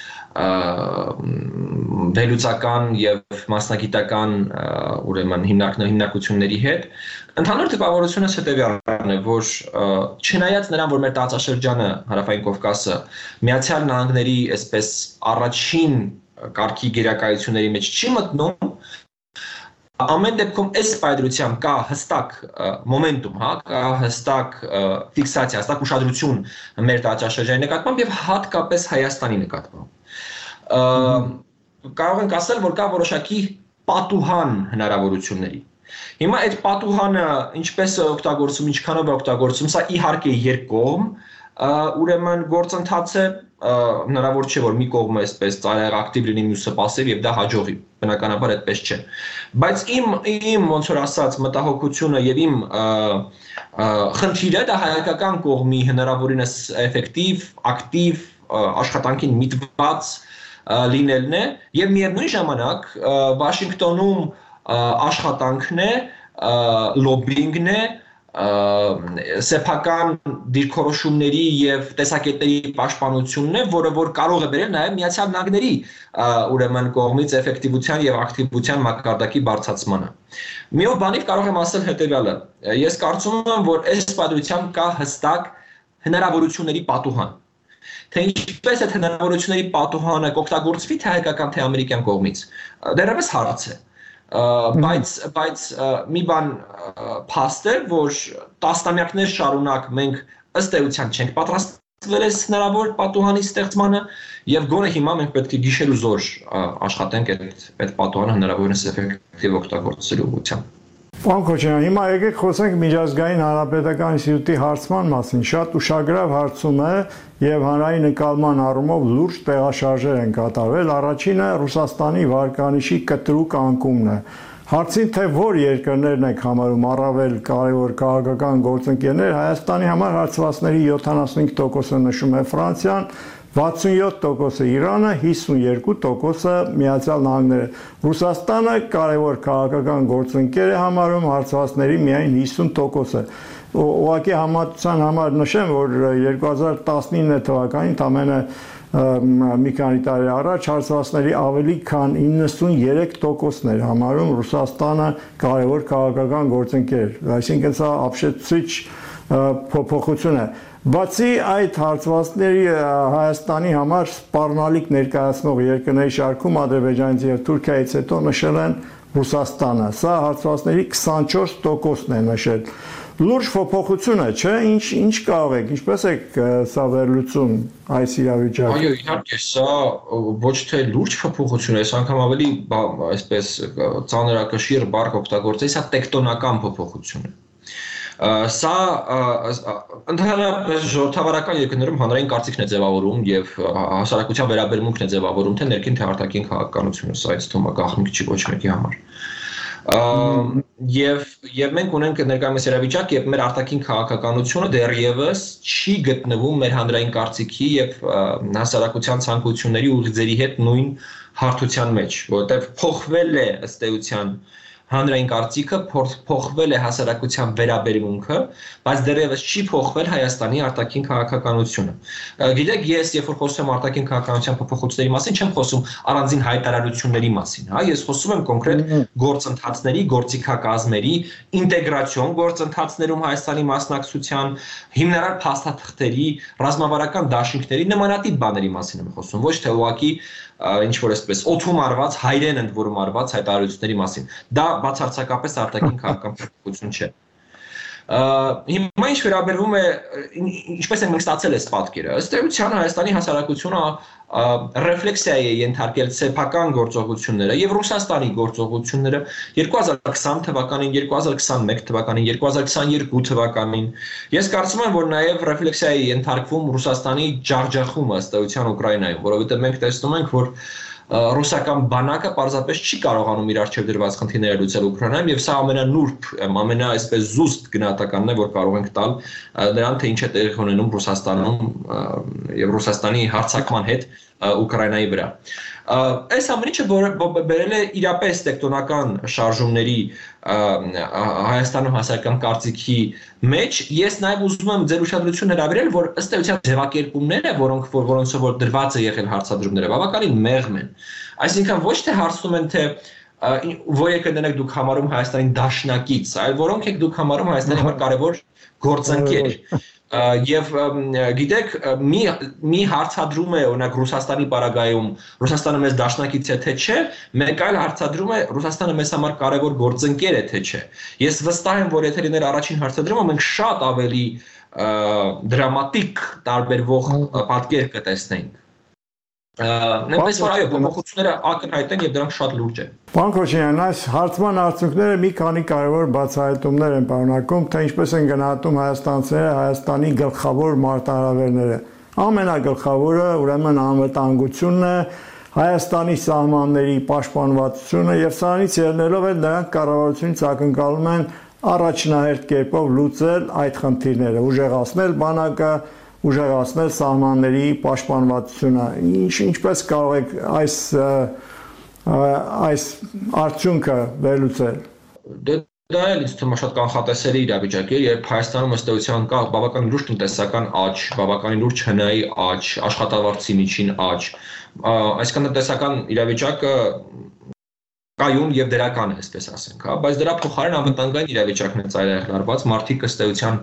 վերլուծական եւ մասնագիտական ուրեմն հիմնարկությունների հետ։ Ընդհանուր տպավորությունս հետեւյալն է, որ չնայած նրան, որ մեր տարածաշրջանը Հարավային Կովկասը Միացյալ Նահանգների այսպես առաջին կարգի գերակայությունների մեջ չի մտնում, ամեն դեպքում այս պայծրությամբ կա հստակ մոմենտում, հա, կա հստակ ֆիքսացիա, հստակ ուշադրություն մեր տարածաշրջանի նկատմամբ եւ հատկապես Հայաստանի նկատմամբ։ Կարող ենք ասել, որ կա որոշակի պատուհան հնարավորությունների։ Հիմա այդ պատուհանը ինչպես է օգտագործում, ինչքանով է օգտագործում, սա իհարկե երկկողմ, ուրեմն գործընթաց է, հնարավոր չէ, որ մի կողմը այսպես ծայրահեղ ակտիվ լինի, մյուսը պասիվ եւ դա հաջողի, բնականաբար այդպես չէ։ Բայց իմ իմ ոնց որ ասած մտահոգությունը եւ իմ խնդիրը դա հայկական կողմի հնարավորինս էֆեկտիվ, ակտիվ աշխատանքին միտված լինելն է եւ միևնույն ժամանակ Վաշինգտոնում աշխատանքն է, լոբինգն է, սեփական դիրքորոշումների եւ տեսակետների պաշտպանությունն է, որը որ կարող է բերել նաեւ Միացյալ Նահանգների ուրեմն կողմից էֆեկտիվության եւ ակտիվության մակարդակի բարձրացմանը։ Միով բանից կարող եմ ասել հետեւյալը. Ես կարծում եմ, որ այս պատմությամբ կա հստակ հնարավորությունների պատուհան։ Թե ինչպես այդ հնարավորությունների պատուհանը կօգտագործվի թե հայկական թե ամերիկյան կողմից, դեռևս հարց է։ Բայց բայց մի բան փաստ է, որ տասնամյակներ շարունակ մենք ըստ էության չենք պատրաստվել այս հնարավոր պատուհանի ստեղծմանը եւ գոնե հիմա մենք պետք է գիշեր ու զոր աշխատենք այդ այդ պատուհանը հնարավորինս էֆեկտիվ օգտագործելու ուղղությամբ։ Պարոն Քոչարյան, հիմա եկեք խոսենք միջազգային հանրապետական ինստիտուտի հարցման մասին։ Շատ ուշագրավ հարցում է եւ հանրային ընկալման առումով լուրջ տեղաշարժեր են կատարվել։ Առաջինը Ռուսաստանի վարկանիշի կտրուկ անկումն է։ Հարցին թե որ երկրներն եք համարում առավել կարևոր քաղաքական գործընկերներ, Հայաստանի համար հարցվածների յոթանասունհինգ տոկոսը նշում է Ֆրանսիան, վաթսունյոթ տոկոսը Իրանը, հիսունյոթ տոկոսը Միացյալ Նահանգները։ Ռուսաստանը կարևոր քաղաքական գործընկեր է համարում հարցվածների միայն հիսուն տոկոսը։ Ուղղակի համատության համար նշեմ, որ երկու հազար տասնինը թվականին ամենը մի քանի տարի առաջ հարցվածների ավելի քան իննսունյոթ տոկոսն էր համարում Ռուսաստանը կարևոր քաղաքական գործընկեր։ Այսինքն սա ապշեցուցիչ փոփոխություն է։ Բացի այդ հարցվածների Հայաստանի համար սպառնալիք ներկայացնող երկրների շարքում Ադրբեջանից եւ Թուրքիայից հետո նշել են Ռուսաստանը։ Սա հարցվածների քսանչորս տոկոսն է նշել։ Լուրջ փոփոխություն է, չէ՞, ինչ ինչ կարող եք, ինչպես եք սա վերլուծում այս իրավիճակը։ Այո, իհարկե, սա ոչ թե լուրջ փոփոխություն է, այս անգամ ավելի այսպես ծանրակշիռ բառ օգտագործել, սա տեկտոնական փոփոխություն է։ Սա ընդհանրապես ժողովրդավարական երկրներում հանրային կարծիքն է ձևավորում եւ հասարակության վերաբերմունքն է ձևավորում թե ներքին թե արտաքին քաղաքականությունը, սա ինձ թվում է գաղտնիք չի ոչ մեկի համար։ Եվ եւ մենք ունենք ներկայումս իրավիճակ, երբ մեր արտաքին քաղաքականությունը դեռևս չի գտնվում մեր հանրային կարծիքի եւ հասարակության ցանկությունների ու ուղիղձերի հետ նույն հարթության մեջ, որովհետեւ փոխվել է ըստ էության հանրային կարծիքը, փոխվել է հասարակության վերաբերմունքը, բայց դեռևս չի փոխվել Հայաստանի արտաքին քաղաքականությունը։ Գիտեք, ես երբ որ խոսում եմ արտաքին քաղաքականության փոփոխությունների մասին, չեմ խոսում առանձին հայտարարությունների մասին, հա, ես խոսում եմ կոնկրետ գործընթացների, գործիքակազմերի, ինտեգրացիոն գործընթացներում Հայաստանի մասնակցության, հիմնարար փաստաթղթերի, ռազմավարական դաշինքների նմանատիպ բաների մասին եմ խոսում, ոչ թե ուղղակի ինչ որ այսպես օթում արված հայրեն ընդ որում արված հայտարարությունների մասին։ Դա բացարձակապես արտաքին քաղաքական փոփոխություն չէ։ Հիմա ինչ վերաբերվում է ինչպես ենք մենք ստացել այս պատկերը, ըստ էության Հայաստանի հասարակությունը ռեֆլեքսիայի է ենթարկել սեփական գործողությունները եւ Ռուսաստանի գործողությունները երկու հազար քսան թվականին, երկու հազար քսանմեկ թվականին, երկու հազար քսաներկու թվականին։ Ես կարծում եմ, որ նաեւ ռեֆլեքսիայի է ենթարկվում Ռուսաստանի ջախջախումը ըստ էության Ուկրաինայում, որովհետեւ մենք տեսնում ենք, որ ռուսական բանակը պարզապես չի կարողանում իր առջև դրված խնդիրները լուծել Ուկրաինայում եւ սա ամենանուրբ, ամենա այսպես զուստ գնահատականն է, որ կարող ենք տալ նրան, թե ինչ է տեղի ունենում Ռուսաստանում եւ Ռուսաստանի հարձակման հետ Ուկրաինայի վրա։ Այս ամեն ինչը բերել է իրապես տեկտոնական շարժումների Հայաստանում հասարակական կարծիքի մեջ։ Ես նաև ուզում եմ ձեր ուշադրությունը հրավիրել, որ ըստ էության ձևակերպումները, որոնք որոնցով որ դրված է եղել հարցադրումները, բավականին մեղմ են։ Այսինքն ոչ թե հարցում են, թե որ եք դնեք դուք համարում Հայաստանի դաշնակից, այլ որոնք եք դուք համարում Հայաստանի համար կարևոր գործընկեր։ Եվ գիտեք, մի մի հարցադրում է օրինակ Ռուսաստանի պարագայում, Ռուսաստանը մեզ դաշնակից է թե չէ, մեկ այլ հարցադրում է Ռուսաստանը մեզ համար կարևոր գործընկեր է թե չէ։ Ես վստահ եմ, որ եթե լիներ առաջին հարցադրումը, մենք շատ ավելի դրամատիկ տարբերվող պատկեր կտեսնեինք։ Նույնպես որ այո, փոփոխությունները ակնհայտ են եւ դրանք շատ լուրջ են։ Պարոն Քոչարյան, այս հարցման արդյունքները մի քանի կարևոր բացահայտումներ են պարունակում, թե ինչպես են գնահատում հայաստանցիները Հայաստանի գլխավոր մարտահրավերները։ Ամենագլխավորը ուրեմն անվտանգությունն է, Հայաստանի սահմանների պաշտպանվածությունը եւ սրանից ելնելով էլ նրանք կառավարությունից ակնկալում են առաջնահերթ կերպով լուծել այդ խնդիրները, ուժեղացնել բանակը, ուժեղացնել սահմանների պաշտպանվածությունը։ Ինչ ինչպես կարող եք այս այս արդյունքը վերլուծել։ Դա էլ ինձ թվում է շատ կանխատեսելի իրավիճակ է, երբ Հայաստանում ըստ էության կա բավականին լուրջ տնտեսական աճ, բավականին լուրջ հնայի աճ, աշխատավարձի միջին աճ, այսինքն տնտեսական իրավիճակը կայուն եւ դրական է, այսպես ասենք, հա, բայց դրա փոխարեն անվտանգային իրավիճակն է ծայրահեղլարված, մարդիկ ըստ էության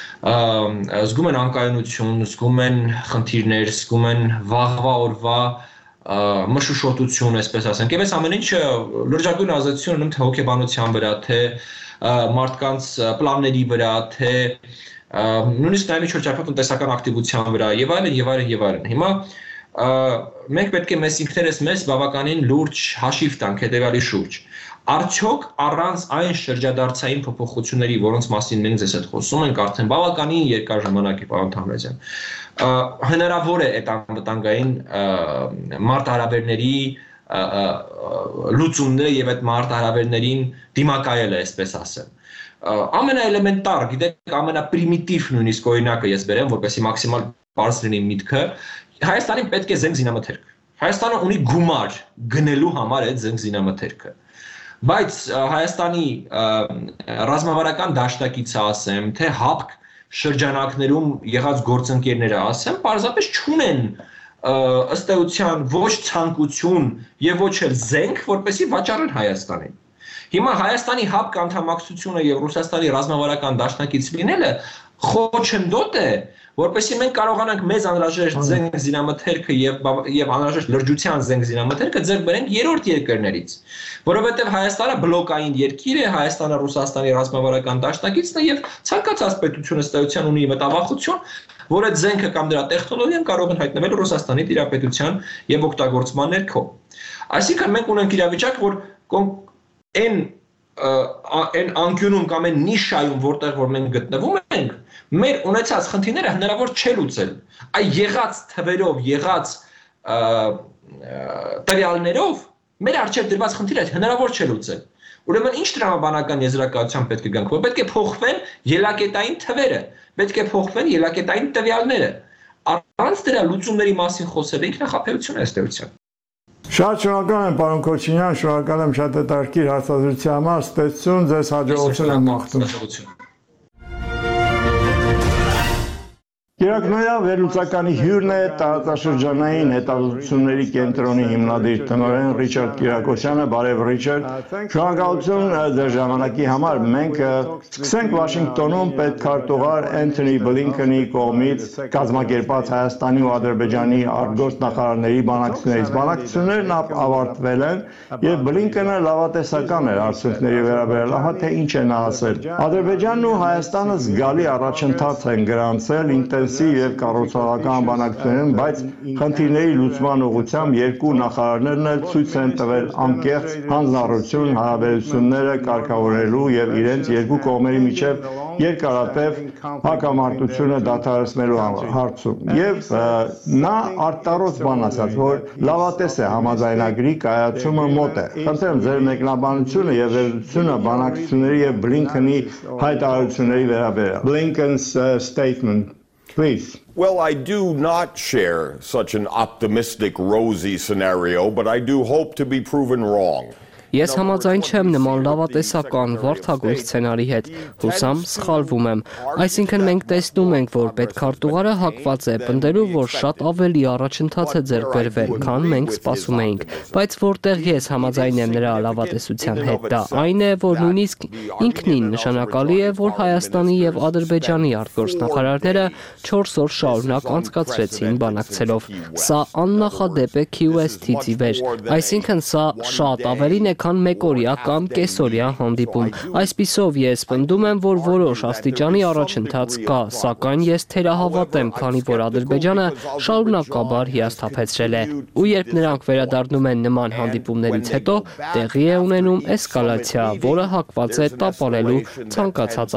զգում են անկայունություն, զգում են խնդիրներ, զգում են վաղվա օրվա մշուշոտություն, այսպես ասենք, եւ այս ամեն ինչը լրջագույն ազդեցություն ունում թե հոգեբանության վրա, թե մարդկանց պլանների վրա, թե նույնիսկ նաև ինչ-որ տնտեսական ակտիվության վրա եւ այլն եւ այլն եւ այլն։ Հիմա մենք պետք է մեզ ինքներս մեզ բավականին լուրջ հաշիվ տանք հետեւյալի շուրջ։ Արդյոք առանց այն շրջադարձային փոփոխությունների, որոնց մասին մենք ձեզ հետ խոսում ենք արդեն բավականին երկար ժամանակ է, պարոն Թամրազյան, հնարավոր է այդ անվտանգային մարտահրավերների լուծումները եւ այդ մարտահրավերներին դիմակայելը, այսպես ասեմ։ Ամենաէլեմենտար, գիտեք, ամենապրիմիտիվ նույնիսկ օրինակը ես բերեմ, որպեսզի մաքսիմալ բարձր լինի միտքը, Հայաստանին պետք է զենք զինամթերք։ Հայաստանը ունի գումար գնելու համար այդ զենք զինամթերքը։ Բայց Հայաստանի ռազմավարական դաշնակիցը ասեմ, թե հապկ շրջանակներում եղած գործընկերները ասեմ, պարզապես չունեն ըստ էության ոչ ցանկություն եւ ոչ էլ զենք, որպեսզի վաճառեն Հայաստանին։ Հիմա Հայաստանի հապկ անդամակցությունը եւ Ռուսաստանի ռազմավարական դաշնակից լինելը խոչընդոտ է, որպեսզի մենք կարողանանք մեզ անհրաժեշտ զենք զինամթերքը եւ եւ անհրաժեշտ լրջության զենք զինամթերքը ձեռք բերենք երրորդ երկրներից, որովհետեւ Հայաստանը բլոկային երկիր է, Հայաստանը Ռուսաստանի ռազմավարական դաշնակիցն է եւ ցանկացած պետություն ըստ էության ունի մտավախություն, որ այդ զենքը կամ դրա տեխնոլոգիան կարող են հայտնվել Ռուսաստանի տիրապետության եւ օգտագործման ներքո։ Այսինքն մենք ունենք իրավիճակ, որ այն այն անկյունում կամ այն նիշայում, որտեղ որ մենք գտնվում ենք, մեր ունեցած խնդիրները հնարավոր չէ լուծել։ Այ եղած թվերով, եղած տվյալներով մեր առջև դրված խնդիրը հնարավոր չէ լուծել։ Ուրեմն ինչ տրամաբանական եզրակացության պետք է գանք, որ պետք է փոխվեն ելակետային թվերը, պետք է փոխվեն ելակետային տվյալները։ Առանց դրա լուծումների մասին խոսելը ինքնախապեյություն է ըստ էության։ Շատ շնորհակալ եմ պարոն Քոչինյան, շնորհակալ եմ շատ հետաքրքիր հարցազրույցի համար, ստեցություն, ձեզ հաջողություն եմ մաղթում։ Գերագնոյա վերլուծականի հյուրն է տարածաշրջանային հետազոտությունների կենտրոնի հիմնադիր տնօրեն Ռիչարդ Կիրակոսյանը, բարև Ռիչարդ, շնորհակալություն ձեր ժամանակի համար։ Մենք սկսենք Վաշինգտոնում պետքարտուղար Էնթոնի Բլինքենի կողմից կազմակերպած Հայաստանի ու Ադրբեջանի արտգործնախարարների բանակցություններից։ Բանակցություններն ավարտվել են եւ Բլինքենը լավատեսական էր արդյունքների վերաբերյալ, ահա թե ինչ է նա ասել։ Ադրբեջանն ու Հայաստանը զգալի առաջընթաց են գրանցել եւ կառուցողական բանակցություններում, բայց խնդիրների լուծման ուղղությամբ երկու նախարարներն էլ ցույց են տվել անկեղծ հանձնառություն հարաբերությունները կարգավորելու եւ իրենց երկու կողմերի միջև երկարատև հակամարտությունը դադարեցնելու հարցում։ Եվ նա արտարոց բան ասաց, որ լավատես է համաձայնագրի կայացումը մոտ է։ Խնդրեմ ձեր մեկնաբանությունը եւ վերլուծությունը բանակցությունների եւ Բլինքենի հայտարարությունների վերաբերյալ։ Blinken's uh, statement. Please. Well, I do not share such an optimistic, rosy scenario, but I do hope to be proven wrong. Ես համաձայն չեմ նման լավատեսական վարդագույն սցենարի հետ, հուսամ սխալվում եմ, այսինքն մենք տեսնում ենք, որ պետքարտուղարը հակված է պնդելու, որ շատ ավելի առաջընթաց է ձեռք բերվել, քան մենք սպասում էինք, բայց որտեղ ես համաձայն եմ նրա լավատեսության հետ, դա այն է, որ նույնիսկ ինքնին նշանակալի է, որ Հայաստանի եւ Ադրբեջանի արտգործնախարարները չորս օր շարունակ անցկացրեցին բանակցելով։ Սա աննախադեպ է Q S T-ից ի վեր, այսինքն սա շատ ավելին է քան մեկօրյա կամ կեսօրյա հանդիպում։ Այսպիսով ես պնդում եմ, որ որոշ աստիճանի առաջընթաց կա, սակայն ես թերահավատ եմ, քանի որ Ադրբեջանը շարունակաբար հիասթափեցրել է։ Ու երբ նրանք վերադառնում են նման հանդիպումներից հետո, տեղի է ունենում էսկալացիա, որը հակված է տապալելու ցանկացած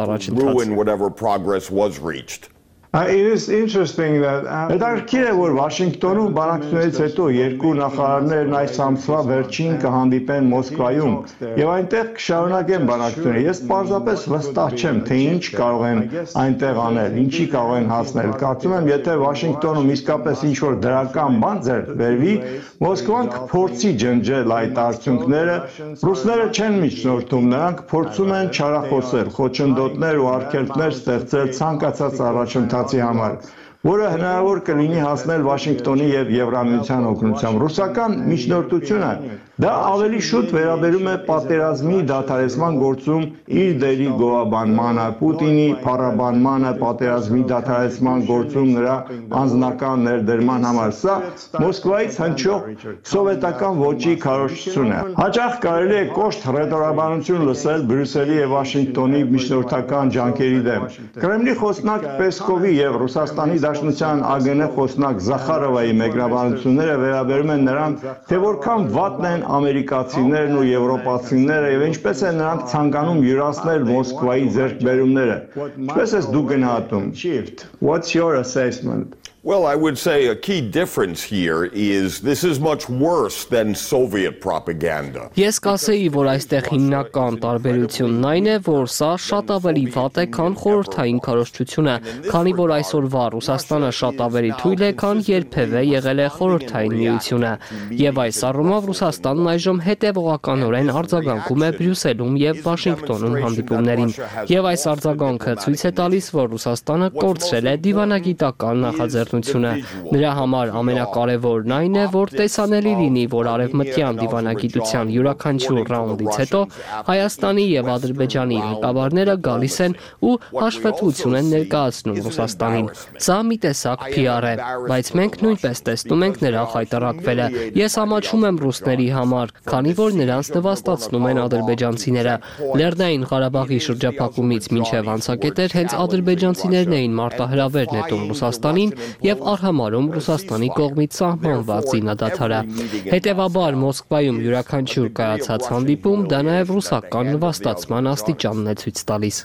առաջընթաց։ Uh, it is interesting that հետաքրքիր է, որ Վաշինգտոնում բանակցություններից հետո երկու նախարարներն այս ամսվա վերջին կհանդիպեն Մոսկվայում եւ այնտեղ կշարունակեն բանակցությունները։ Ես պարզապես վստահ չեմ, թե ինչ կարող են այնտեղ անել, ինչի կարող են հասնել։ Կարծում եմ, եթե Վաշինգտոնում իսկապես ինչ-որ դրական բան ձեռք բերվի, Մոսկվան կփորձի ջնջել այդ արդյունքները։ Ռուսները չեն միջնորդում, նրանք փորձում են չարախոսել, խոչընդոտներ ու արգելքներ ստեղծել ցանկացած առաջընթաց համար, որը հնարավոր կլինի հասնել Վաշինգտոնի եւ Եվրամիության օգնությամբ։ Ռուսական միջնորդությունը դա ավելի շուտ վերաբերում է պատերազմի դադարեցման գործում իր դերի գովաբանմանը, Պուտինի փառաբանմանը պատերազմի դադարեցման գործում նրա անձնական ներդրման համար։ Սա Մոսկվայից հնչող սովետական ոճի քարոզչություն է։ Հաճախ կարելի է կոշտ ռետորաբանություն լսել Բրյուսելի եւ Վաշինգտոնի միջնորդական ջանքերի դեմ։ Կրեմլի խոսնակ Պեսկովի եւ Ռուսաստանի Դաշնության A G N խոսնակ Զախարովայի մեկնաբանությունները վերաբերում են նրան, թե որքան վատն են ամերիկացիներն ու եվրոպացիները եւ ինչպես են նրանք ցանկանում յուրացնել Մոսկվայի ձեռքբերումները։ Ինչպես ես դու գնահատում? What's your assessment? Well, I would say a key difference here is this is much worse than Soviet propaganda. Ես կասեի, որ այստեղ հիմնական տարբերությունն այն է, որ սա շատ ավելի վատ է, քան խորհրդային քարոզչությունը, քանի որ այսօրվա Ռուսաստանը շատ ավելի թույլ է, քան երբևէ եղել է խորհրդային միությունը, եւ այս առումով Ռուսաստանն այժմ հետեւողականորեն արձագանքում է Բրյուսելում եւ Վաշինգտոնում հանդիպումներին, եւ այս արձագանքը ցույց է տալիս, որ Ռուսաստանը կորցրել է դիվանագիտական նախաձեռնությունը։ Նրա համար ամենակարևորն այն է, որ տեսանելի լինի, որ արևմտյան դիվանագիտության յուրաքանչյուր ռաունդից հետո Հայաստանի եւ Ադրբեջանի ղեկավարները գալիս են ու հաշվետվություն են ներկայացնում Ռուսաստանին։ Սա մի տեսակ P R է, բայց մենք նույնպես տեսնում ենք նրա խայտառակվելը։ Ես ամաչում եմ ռուսների համար, քանի որ նրանց նվաստացնում են ադրբեջանցիները։ Լեռնային Ղարաբաղի շրջափակումից մինչև անցակետեր հենց ադրբեջանցիներն էին մարտահրավեր նետում Ռուսաստանին եւ արհամարում Ռուսաստանի կողմից սահմանված զինադադարը։ Հետևաբար Մոսկվայում յուրաքանչյուր կայացած հանդիպում դա նաեւ ռուսական նվաստացման աստիճանն է ցույց տալիս։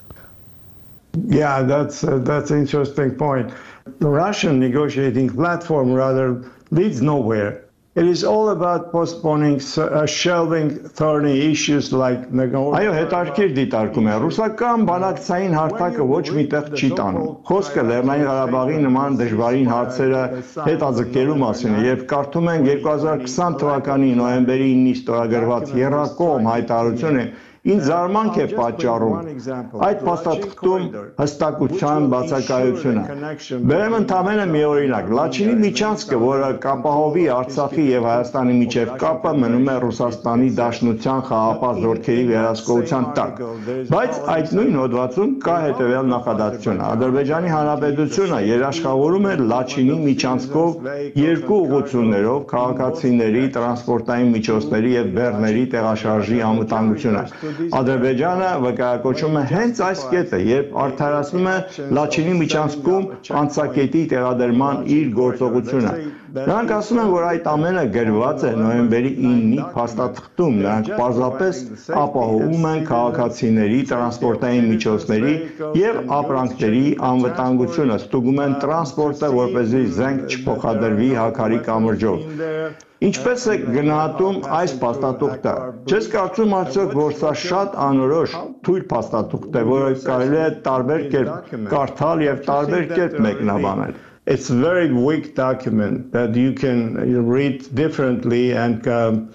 Yeah, that's uh, that's an interesting point. The Russian negotiating platform rather leads nowhere. It is all about postponing, uh, shelving thorny issues like negotiation. Այո, հետաքրքիր դիտարկում է։ Ռուսական բանակցային հարթակը ոչ միտեղ չի տանում։ Խոսքը Լեռնային Ղարաբաղի նման դժվարին հարցերը հետաձգելու մասին է, եւ կարդում ենք երկու հազար քսան թվականի նոյեմբերի ինը ստորագրված եռակողմ հայտարարությունը ինձ զարմանք է պատճառում այդ փաստաթղթում հստակության բացակայությունը։ Բերեմ ընդամենը մի օրինակ. Լաչինի միջանցքը, որը կապահովի Արցախի եւ Հայաստանի միջև կապը, մնում է Ռուսաստանի Դաշնության խաղաղապահ զորքերի վերահսկողության տակ։ Բայց այդ նույն հոդվածում կա հետեւյալ նախադասություն. Ադրբեջանի Հանրապետությունը երաշխավորում է Լաչինի միջանցքով երկու ուղղություններով քաղաքացիների, տրանսպորտային միջոցների եւ բեռների տեղաշարժի անվտանգությունը։ Ադրբեջանը վկայակոչում է հենց այս կետը, երբ արդարացնում է Լաչինի միջանցքում անցակետի տեղադրման իր գործողությունը։ Նրանք ասում են, որ այդ ամենը գրված է նոյեմբերի ինը փաստաթղթում, նրանք պարզապես ապահովում են քաղաքացիների, տրանսպորտային միջոցների եւ ապրանքների անվտանգությունը, ստուգում են տրանսպորտը, որպեսզի զենք չփոխադրվի հակարի կամրջով։ Ինչպես է գնահատում այս փաստաթուղթը։ Չես կարծում արդյոք, որ սա շատ անորոշ թույլ փաստաթուղթ է, որը կարելի է տարբեր կերպ կարդալ եւ տարբեր կերպ մեկնաբանել։ It's a very weak document that you can read differently and um,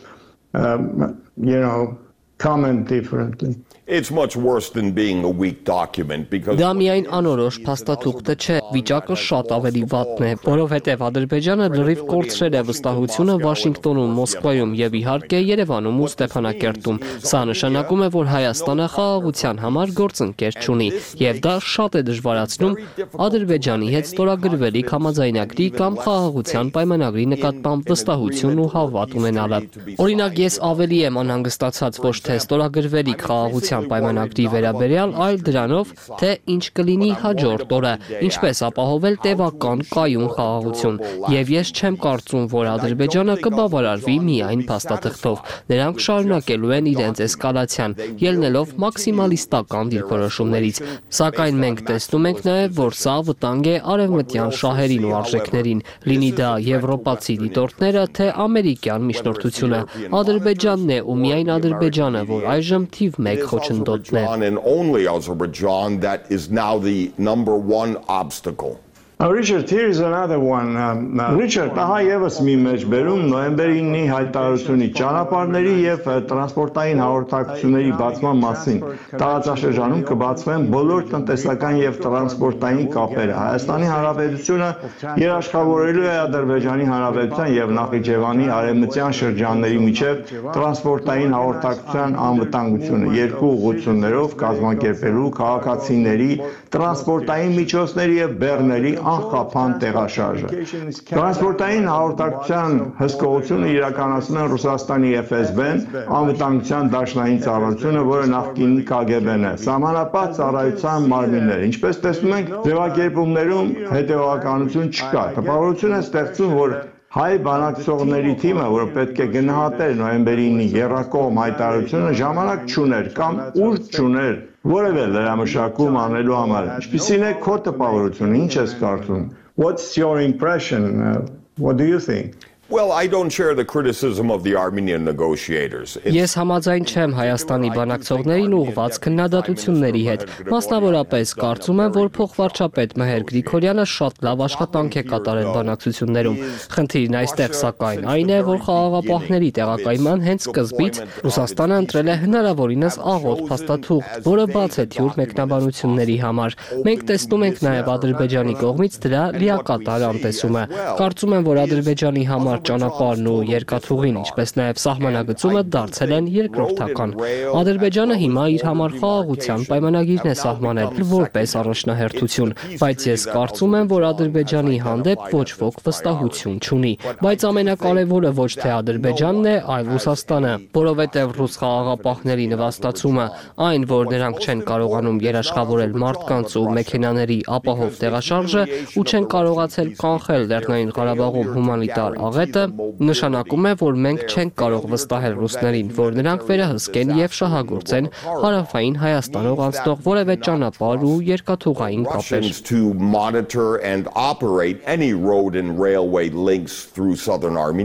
um, you know, comment differently. It's much worse than being a weak document because Դա միայն անորոշ փաստաթուղթը չէ, վիճակը շատ ավելի վատն է, որովհետև Ադրբեջանը լրիվ կորցրել է վստահությունը Վաշինգտոնում, Մոսկվայում եւ իհարկե Երևանում ու Ստեփանակերտում։ Սա նշանակում է, որ Հայաստանը խաղաղության համար գործընկեր չունի, եւ դա շատ է դժվարացնում Ադրբեջանի հետ ստորագրվելիք համաձայնագրի կամ խաղաղության պայմանագրի նկատմամբ վստահություն ու հավատ ունենալը։ Օրինակ, ես ավելի եմ անհանգստացած ոչ թե ստորագրվելիք խաղաղության պայմանագրի վերաբերյալ, այլ դրանով, թե ինչ կլինի հաջորդ օրը, ինչպես ապահովել տևական կայուն խաղաղություն։ Եվ ես չեմ կարծում, որ Ադրբեջանը կբավարարվի միայն փաստաթղթով։ Նրանք շարունակելու են իրենց էսկալացիան, ելնելով մաքսիմալիստական դիրքորոշումներից։ Սակայն մենք տեսնում ենք նաև, որ սա վտանգ է արևմտյան շահերին ու արժեքներին, լինի դա եվրոպացի դիտորդները, թե ամերիկյան միջնորդությունը։ Ադրբեջանն է ու միայն Ադրբեջանը, որ այժմ թիվ մեկ խոչընդոտն է։ and only Azerbaijan that is now the number one obstacle. Uh, Richard, here is another one. Um, uh, Richard, ահա եւս մի մեջբերում նոյեմբերի ինը հայտարարությունի ճանապարհների եւ տրանսպորտային հաղորդակցությունների բացման մասին։ Տարածաշրջանում կբացվեն բոլոր տնտեսական եւ տրանսպորտային կապերը։ Հայաստանի Հանրապետությունը երաշխավորելու է Ադրբեջանի Հանրապետության եւ Նախիջևանի արևմտյան շրջանների միջև տրանսպորտային հաղորդակցության անվտանգությունը երկու ուղղություններով կազմակերպելու քաղաքացիների, տրանսպորտային միջոցների եւ բեռների անխափան տեղաշարժը։ Տրանսպորտային հաղորդակցության հսկողությունը իրականացնում է Ռուսաստանի Էֆ Էս Բեն, անվտանգության դաշնային ծառայությունը, որը նախկինի Կ Գ Բ-ն է, սահմանապահ ծառայության մարմիններ։ Ինչպես տեսնում ենք, ձևակերպումներում հետևականություն չկա։ Տպավորություն է ստեղծում, որ հայ բանակցողների թիմը, որը պետք է գնահատեր նոյեմբերի ինը եռակողմ հայտարարությունը, ժամանակ չուներ կամ ուժ չուներ որևէ լրամշակում անելու համար։ Ինչպիսին է քո տպավորությունը, ինչ ես կարծում? What's your impression? Uh, what do you think? Well, I don't share the criticism of the Armenian negotiators. Ես համաձայն չեմ Հայաստանի բանակցողներին ուղղված քննադատությունների հետ։ Մասնավորապես կարծում եմ, որ փոխվարչապետ Մհեր Գրիգորյանը շատ լավ աշխատանք է կատարել բանակցություններում։ Խնդիրն այստեղ սակայն այն է, որ խաղաղապահների տեղակայման հենց սկզբից Ռուսաստանը ընտրել է հնարավորինս աղոտ փաստաթուղթ, որը բաց է թյուր մեկնաբանությունների համար։ Մենք տեսնում ենք նաև Ադրբեջանի կողմից դրա լիակատար անտեսումը։ Կարծում եմ, որ Ադրբեջանի համար ճանապարհն ու երկաթուղին, ինչպես նաև սահմանագծումը դարձել են երկրորդական։ Ադրբեջանը հիմա իր համար խաղաղության պայմանագիրն է սահմանել որպես առաջնահերթություն, բայց ես կարծում եմ, որ Ադրբեջանի հանդեպ ոչ ոք վստահություն չունի։ Բայց ամենակարևորը ոչ թե Ադրբեջանն է, այլ Ռուսաստանը, որովհետև ռուս խաղաղապահների նվաստացումը, այն, որ նրանք չեն կարողանում երաշխավորել մարդկանց ու մեքենաների ապահով տեղաշարժը ու չեն կարողացել կանխել Լեռնային Ղարաբաղում հումանիտար աղետը, նշանակում է, որ մենք չենք կարող վստահել ռուսներին, որ նրանք վերահսկեն եւ շահագործեն հարավային Հայաստանով անցնող որևէ ճանապարհ ու երկաթուղային կապեր։ To monitor and operate any road and railway links through southern Armenia.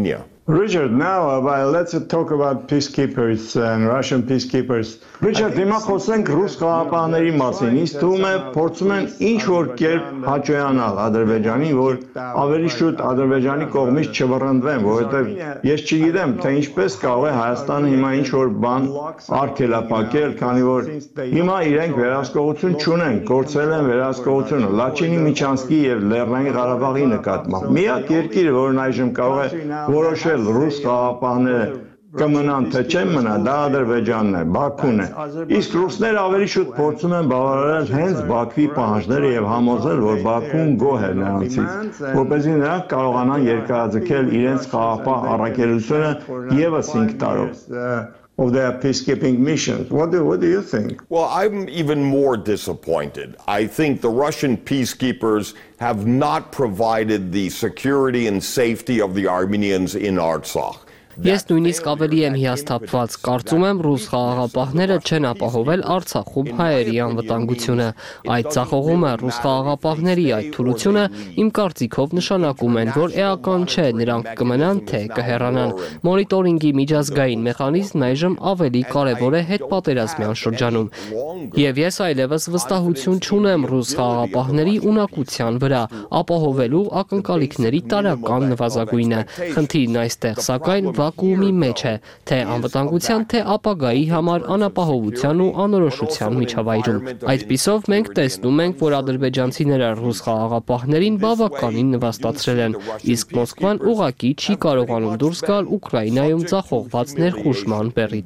Richard, now uh, let's talk about peacekeepers and Russian peacekeepers. Richard, հիմա խոսենք ռուս խաղաղապահների մասին։ Ինձ թվում է փորձում են ինչ որ կերպ հաճոյանալ Ադրբեջանին, որ ավելի շուտ Ադրբեջանի կողմից չվռնդվեն, որովհետև ես չգիտեմ, թե ինչպես կարող է Հայաստանը հիմա ինչ որ բան արգելափակել, քանի որ հիմա իրենք վերահսկողություն չունեն, կորցրել են վերահսկողությունը Լաչինի, Միչանսկի եւ Լեռնային Ղարաբաղի նկատմամբ։ Միակ երկիրը, որն այժմ կարող է որոշել ռուս խաղաղապահները կմնան թե չեն մնա, դա Ադրբեջանն է, Բաքուն է։ Իսկ ռուսները ավելի շուտ փորձում են բավարարել հենց Բաքվի պահանջները եւ համոզել, որ Բաքուն գոհ է նրանցից, որպեսզի նրանք կարողանան երկարաձգել իրենց խաղաղապահ առաքելությունը եւս հինգ տարով of their peacekeeping missions. What do, what do you think? Well, I'm even more disappointed. I think the Russian peacekeepers have not provided the security and safety of the Armenians in Artsakh. Ես նույնիսկ ավելի եմ հիասթափված, կարծում եմ ռուս խաղաղապահները չեն ապահովել Արցախում հայերի անվտանգությունը։ Այդ ցախողումը ռուս խաղաղապահների այդ թուլությունը իմ կարծիքով նշանակում են, որ էական չէ նրանք կմնան թե կհեռանան։ Մոնիտորինգի միջազգային մեխանիզմն այժմ ավելի կարևոր է հետպատերազմյան շրջանում։ Եվ ես այլևս վստահություն չունեմ ռուս խաղաղապահների ունակության վրա ապահովելու ակնկալիքների տարական նվազագույնը։ Խնդիրն այստեղ սակայն վակուումի մեջ է, թե անվտանգության, թե ապագայի համար անապահովության ու անորոշության միջավայրում։ Այդպիսով մենք տեսնում ենք, որ ադրբեջանցիները ռուս խաղաղապահներին բավականին նվաստացրել են, իսկ Մոսկվան ուղղակի չի կարողանում դուրս գալ Ուկրաինայում ձախողված ներխուժման բեռի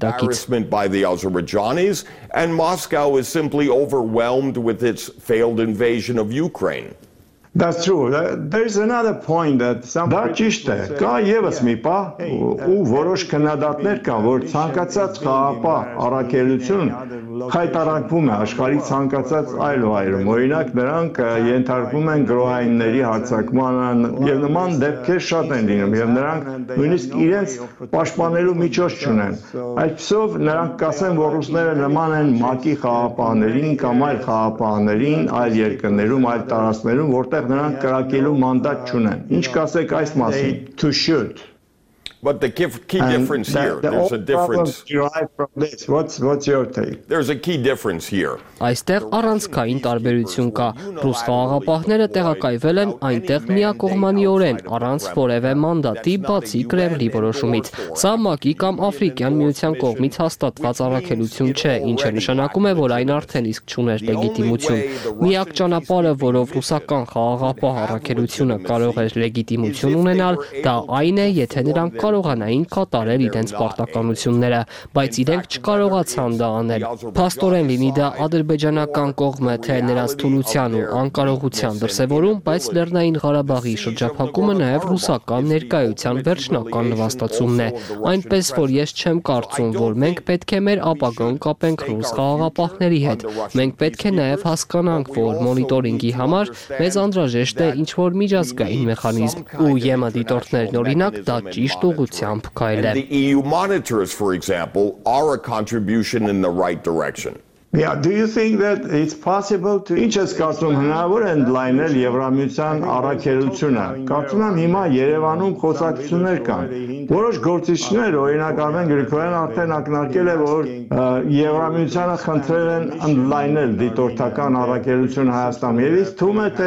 տակից։ And Moscow is simply overwhelmed with its failed invasion of Ukraine. That's true. There's another point that Դա ճիշտ է։ Կա եւս մի պահ ու որոշ քննադատներ կան, որ ցանկացած խաղաղապահ առաքելություն խայտարակվում է աշխարհի ցանկացած այլ վայրում։ Օրինակ նրանք ենթարկվում են գրոհայինների հարձակման եւ նման դեպքեր շատ են լինում եւ նրանք նույնիսկ իրենց պաշտպանելու միջոց չունեն։ Այսպեսով նրանք կասեն, որ ռուսները նման են ՄԱԿ-ի խաղաղապահներին կամ այլ խաղաղապահներին այլ երկրներում, այլ տարածքներում, որտեղ նրանք կրակելու մանդատ չունեն։ Ինչ կասեք այս մասին? To shoot. But the key difference here, there's a difference. What's, what's your take? There's a key difference here. Այստեղ առանցքային տարբերություն կա։ Ռուս խաղաղապահները տեղակայվել են այնտեղ միակողմանիորեն, առանց որևէ մանդատի, բացի Կրեմլի որոշումից։ Սա ՄԱԿ-ի կամ Աֆրիկյան միության կողմից հաստատված առաքելություն չէ, ինչը նշանակում է, որ այն արդեն իսկ չուներ լեգիտիմություն։ Միակ ճանապարհը, որով ռուսական խաղաղապահ առաքելությունը կարող էր լեգիտիմություն ունենալ, դա այն է, եթե նրանք կարողանային կատարել իրենց պարտականությունները, բայց իրենք չկարողացան դա անել։ Փաստորեն լինի դա ադրբեջանական կողմը, թե նրանց թուլության ու անկարողության դրսևորում, բայց Լեռնային Ղարաբաղի շրջափակումը նաև ռուսական ներկայության վերջնական նվաստացումն է։ Այնպես որ ես չեմ կարծում, որ մենք պետք է մեր ապագան կապենք ռուս խաղաղապահների հետ։ Մենք պետք է նաև հասկանանք, որ մոնիտորինգի համար մեզ անհրաժեշտ է ինչ-որ միջազգային մեխանիզմ, ու ԵՄ դիտորդներն օրինակ դա ճիշտ ուղղությամբ քայլ է։ The E U monitors, for example, are a contribution in the right direction. Yeah, do you think that it's possible to Ինչ ես կարծում հնարավոր է ընդլայնել Եվրամիության առաքելությունը։ Կարծում եմ հիմա Երևանում խոսակցություններ կան։ Որոշ գործիչներ, օրինակ Արմեն Գրիգորյանը արդեն ակնարկել է, որ Եվրամիությանը խնդրել են ընդլայնել դիտորդական առաքելությունը Հայաստանում։ Եվ ինձ թվում է, թե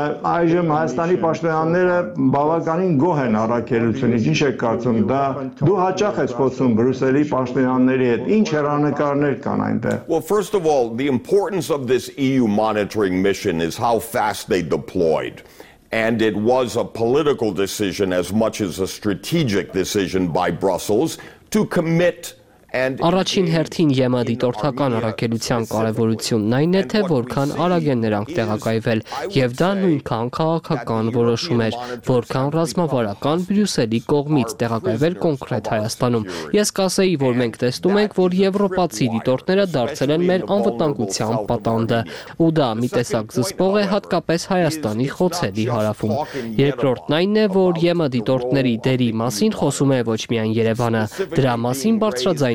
այժմ Հայաստանի պաշտոնյաները բավականին գոհ են առաքելությունից։ Ինչ եք կարծում, դա դու հաճախ ես խոսում Բրյուսելի պաշտոնյաների հետ։ Ինչ հեռանկարներ կան այնտեղ։ Well, first of all, the importance of this E U monitoring mission is how fast they deployed. And it was a political decision as much as a strategic decision by Brussels to commit. Առաջին հերթին ԵՄ դիտորդական առաքելության կարևորությունն այն է, թե որքան արագ են նրանք տեղակայվել, եւ դա նույնքան քաղաքական որոշում էր, որքան ռազմավարական Բրյուսելի կողմից տեղակայվել կոնկրետ Հայաստանում։ Ես կասեի, որ մենք տեսնում ենք, որ եվրոպացի դիտորդները դարձել են մեր անվտանգության պատանդը, ու դա մի տեսակ զսպող է հատկապես Հայաստանի խոցելի հարավում։ Երկրորդն այն է, որ ԵՄ դիտորդների դերի մասին խոսում է ոչ միայն Երևանը, դրա մասին բարձրաձայն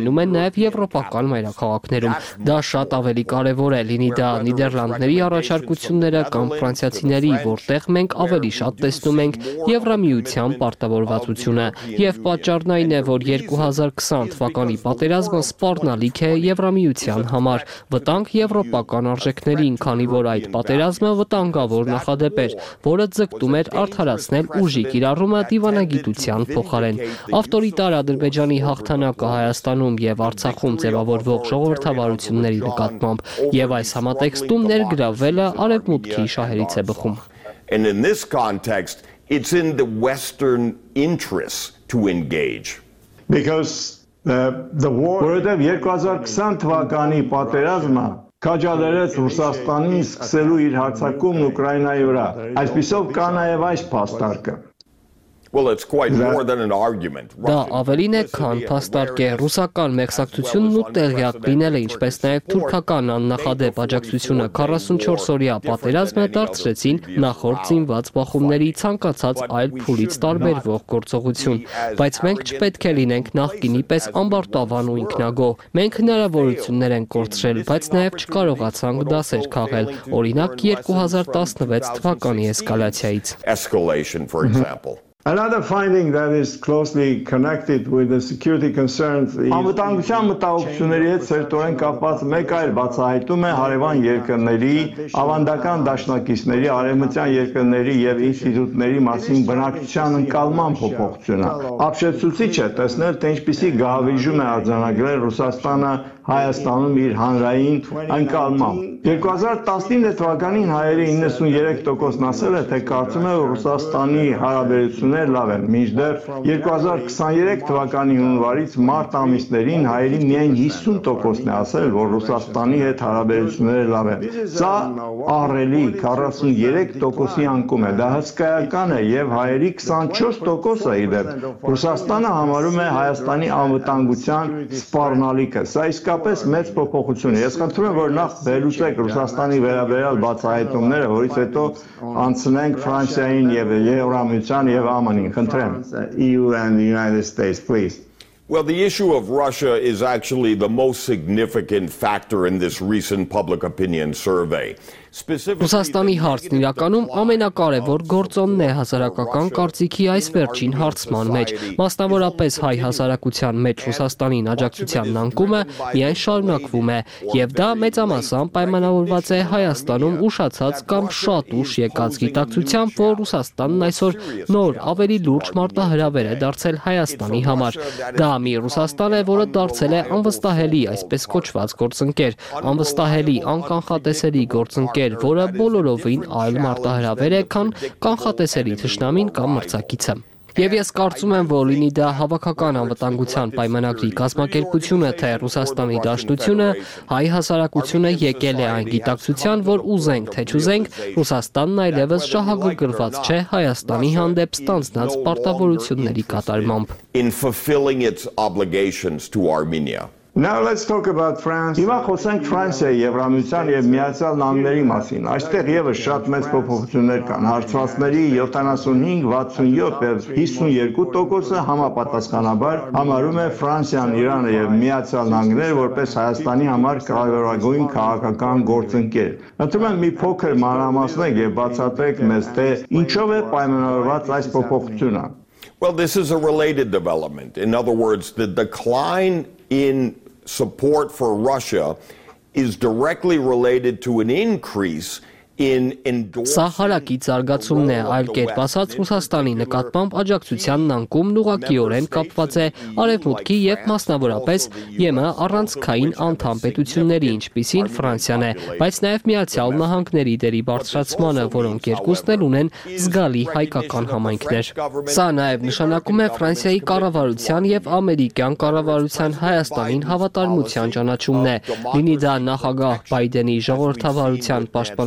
ընդլայնում են նաև եվրոպական մայրաքաղաքներում։ Դա շատ ավելի կարևոր է, լինի դա Նիդերլանդների առաջարկությունները կամ ֆրանսիացիների, որտեղ մենք ավելի շատ տեսնում ենք Եվրամիության պարտավորվածությունը։ Եվ պատճառն այն է, որ երկու հազար քսան թվականի պատերազմը սպառնալիք է Եվրամիության համար, վտանգ եվրոպական արժեքներին, քանի որ այդ պատերազմը վտանգավոր նախադեպ էր, որը ձգտում էր արդարացնել ուժի կիրառումը դիվանագիտության փոխարեն։ Ավտորիտար Ադրբեջանի հաղթանակը Հայաստանում եւ Արցախում ձևավորվող ժողովրդավարությունների նկատմամբ եւ այս համատեքստում ներգրավվելը արևմուտքի շահերից է բխում։ And in this context, it's in the Western interests to engage. Because the the war որովհետև երկու հազար քսան թվականի պատերազմը քաջալերեց Ռուսաստանին սկսելու իր հարձակումն Ուկրաինայի վրա։ Այսպիսով կա նաև այս փաստարկը։ Well, it's quite more than an argument. Դա ավելին է, քան փաստարկ է։ Ռուսական մեղսակցությունն ու տեղյակ լինելը, ինչպես նաև թուրքական աննախադեպ աջակցությունը քառասունչորս օրյա պատերազմը դարձրեցին նախորդ զինված բախումների ցանկացած այլ փուլից տարբերվող գործողություն։ Բայց մենք չպետք է լինենք նախկինի պես ամբարտավան ու ինքնագոհ։ Մենք հնարավորություններ ենք կորցրել, բայց նաև չկարողացանք դասեր քաղել։ Օրինակ երկու հազար տասնվեց թվականի էսկալացիայից։ Escalation, for example. Another finding that is closely connected with the security concerns is անվտանգության մտահոգությունների հետ սերտորեն կապված մեկ այլ բացահայտում է հարևան երկրների, ավանդական դաշնակիցների, արևմտյան երկրների եւ ինստիտուտների մասին բնակչության ընկալման փոփոխությունը։ Ապշեցուցիչ է տեսնել, թե ինչպիսի գահավիժում է արձանագրել Ռուսաստանը Հայաստանում իր հանրային ընկալմամբ։ երկու հազար տասնինը թվականին հայերի իննսուներեք տոկոսն ասել է, թե կարծում է, որ Ռուսաստանի հարաբերությունները լավ են, մինչդեռ երկու հազար քսաներեք թվականի հունվարից մարտ ամիսներին հայերի միայն հիսուն տոկոսն է ասել, որ Ռուսաստանի հետ հարաբերությունները լավ են։ Սա ահռելի քառասուներեք տոկոսի անկում է, դա հսկայական է եւ հայերի քսանչորս տոկոսը իդեպ Ռուսաստանը համարում է Հայաստանի անվտանգության սպառնալիքը։ Սա իսկապես մեծ փոփոխություն է։ Ես խնդրում եմ, որ նախ վերլուծեք Ռուսաստանի վերաբերյալ բացահայտումները, որից հետո անցնենք Ֆրանսիային եւ Եվրամիության եւ ԱՄՆ-ին։ Խնդրեմ, E U and the United States, please. Well, the issue of Russia is actually the most significant factor in this recent public opinion survey. Ռուսաստանի հարցն իրականում ամենակարևոր գործոնն է հասարակական կարծիքի այս վերջին հարցման մեջ։ Մասնավորապես հայ հասարակության մեջ Ռուսաստանին աջակցության անկումը միայն շարունակվում է, եւ դա մեծամասամբ պայմանավորված է Հայաստանում ուշացած կամ շատ ուշ եկած գիտակցությամբ, որ Ռուսաստանն այսօր նոր ավելի լուրջ մարտահրավեր է դարձել Հայաստանի համար։ Դա մի Ռուսաստան է, որը դարձել է անվստահելի, այսպես կոչված գործընկեր, անվստահելի, անկանխատեսելի գործընկեր, որը բոլորովին այլ մարտահրավեր է, քան կանխատեսելի թշնամին կամ մրցակիցը։ Եվ ես կարծում եմ, որ լինի դա հավաքական անվտանգության պայմանագրի կազմակերպությունը, թե Ռուսաստանի դաշնությունը, հայ հասարակությունը եկել է այն գիտակցության, որ ուզենք թե չուզենք, Ռուսաստանն այլևս շահագրգռված չէ Հայաստանի հանդեպ ստանձնած պարտավորությունների կատարմամբ։ In fulfilling its obligations to Armenia. Now let's talk about France. Հիմա խոսենք Ֆրանսիայի, Եվրամիության եւ Միացյալ Նահանգների մասին։ Այստեղ եւս շատ մեծ փոփոխություններ կան։ Հարցվածների յոթանասունհինգ, վաթսունյոթ եւ հիսունյոթ տոկոսը համապատասխանաբար համարում է Ֆրանսիան, Իրանը եւ Միացյալ Նահանգները որպես Հայաստանի համար կարևորագույն քաղաքական գործընկեր։ Խնդրում եմ մի փոքր մանրամասնեք եւ բացատրեք մեզ, թե ինչով է պայմանավորված այս փոփոխությունը։ Well, this is a related development. In other words, the decline in support for Russia is directly related to an increase in endorsement. Սա հարակից զարգացումն է, այլ կերպ ասած Ռուսաստանի նկատմամբ աջակցությանն անկումն ուղղակիորեն կապված է Արևմուտքի եւ մասնավորապես ԵՄ առանցքային անդամ պետությունների, ինչպիսին Ֆրանսիան է, բայց նաեւ Միացյալ Նահանգների դերի բարձրացմանը, որոնք երկուսն էլ ունեն զգալի հայկական համայնքներ։ Սա նաեւ նշանակում է Ֆրանսիայի կառավարության եւ ամերիկյան կառավարության Հայաստանին հավատարմության ճանաչումն է, լինի դա նախագահ Բայդենի ժողովրդավարության պաշտպանության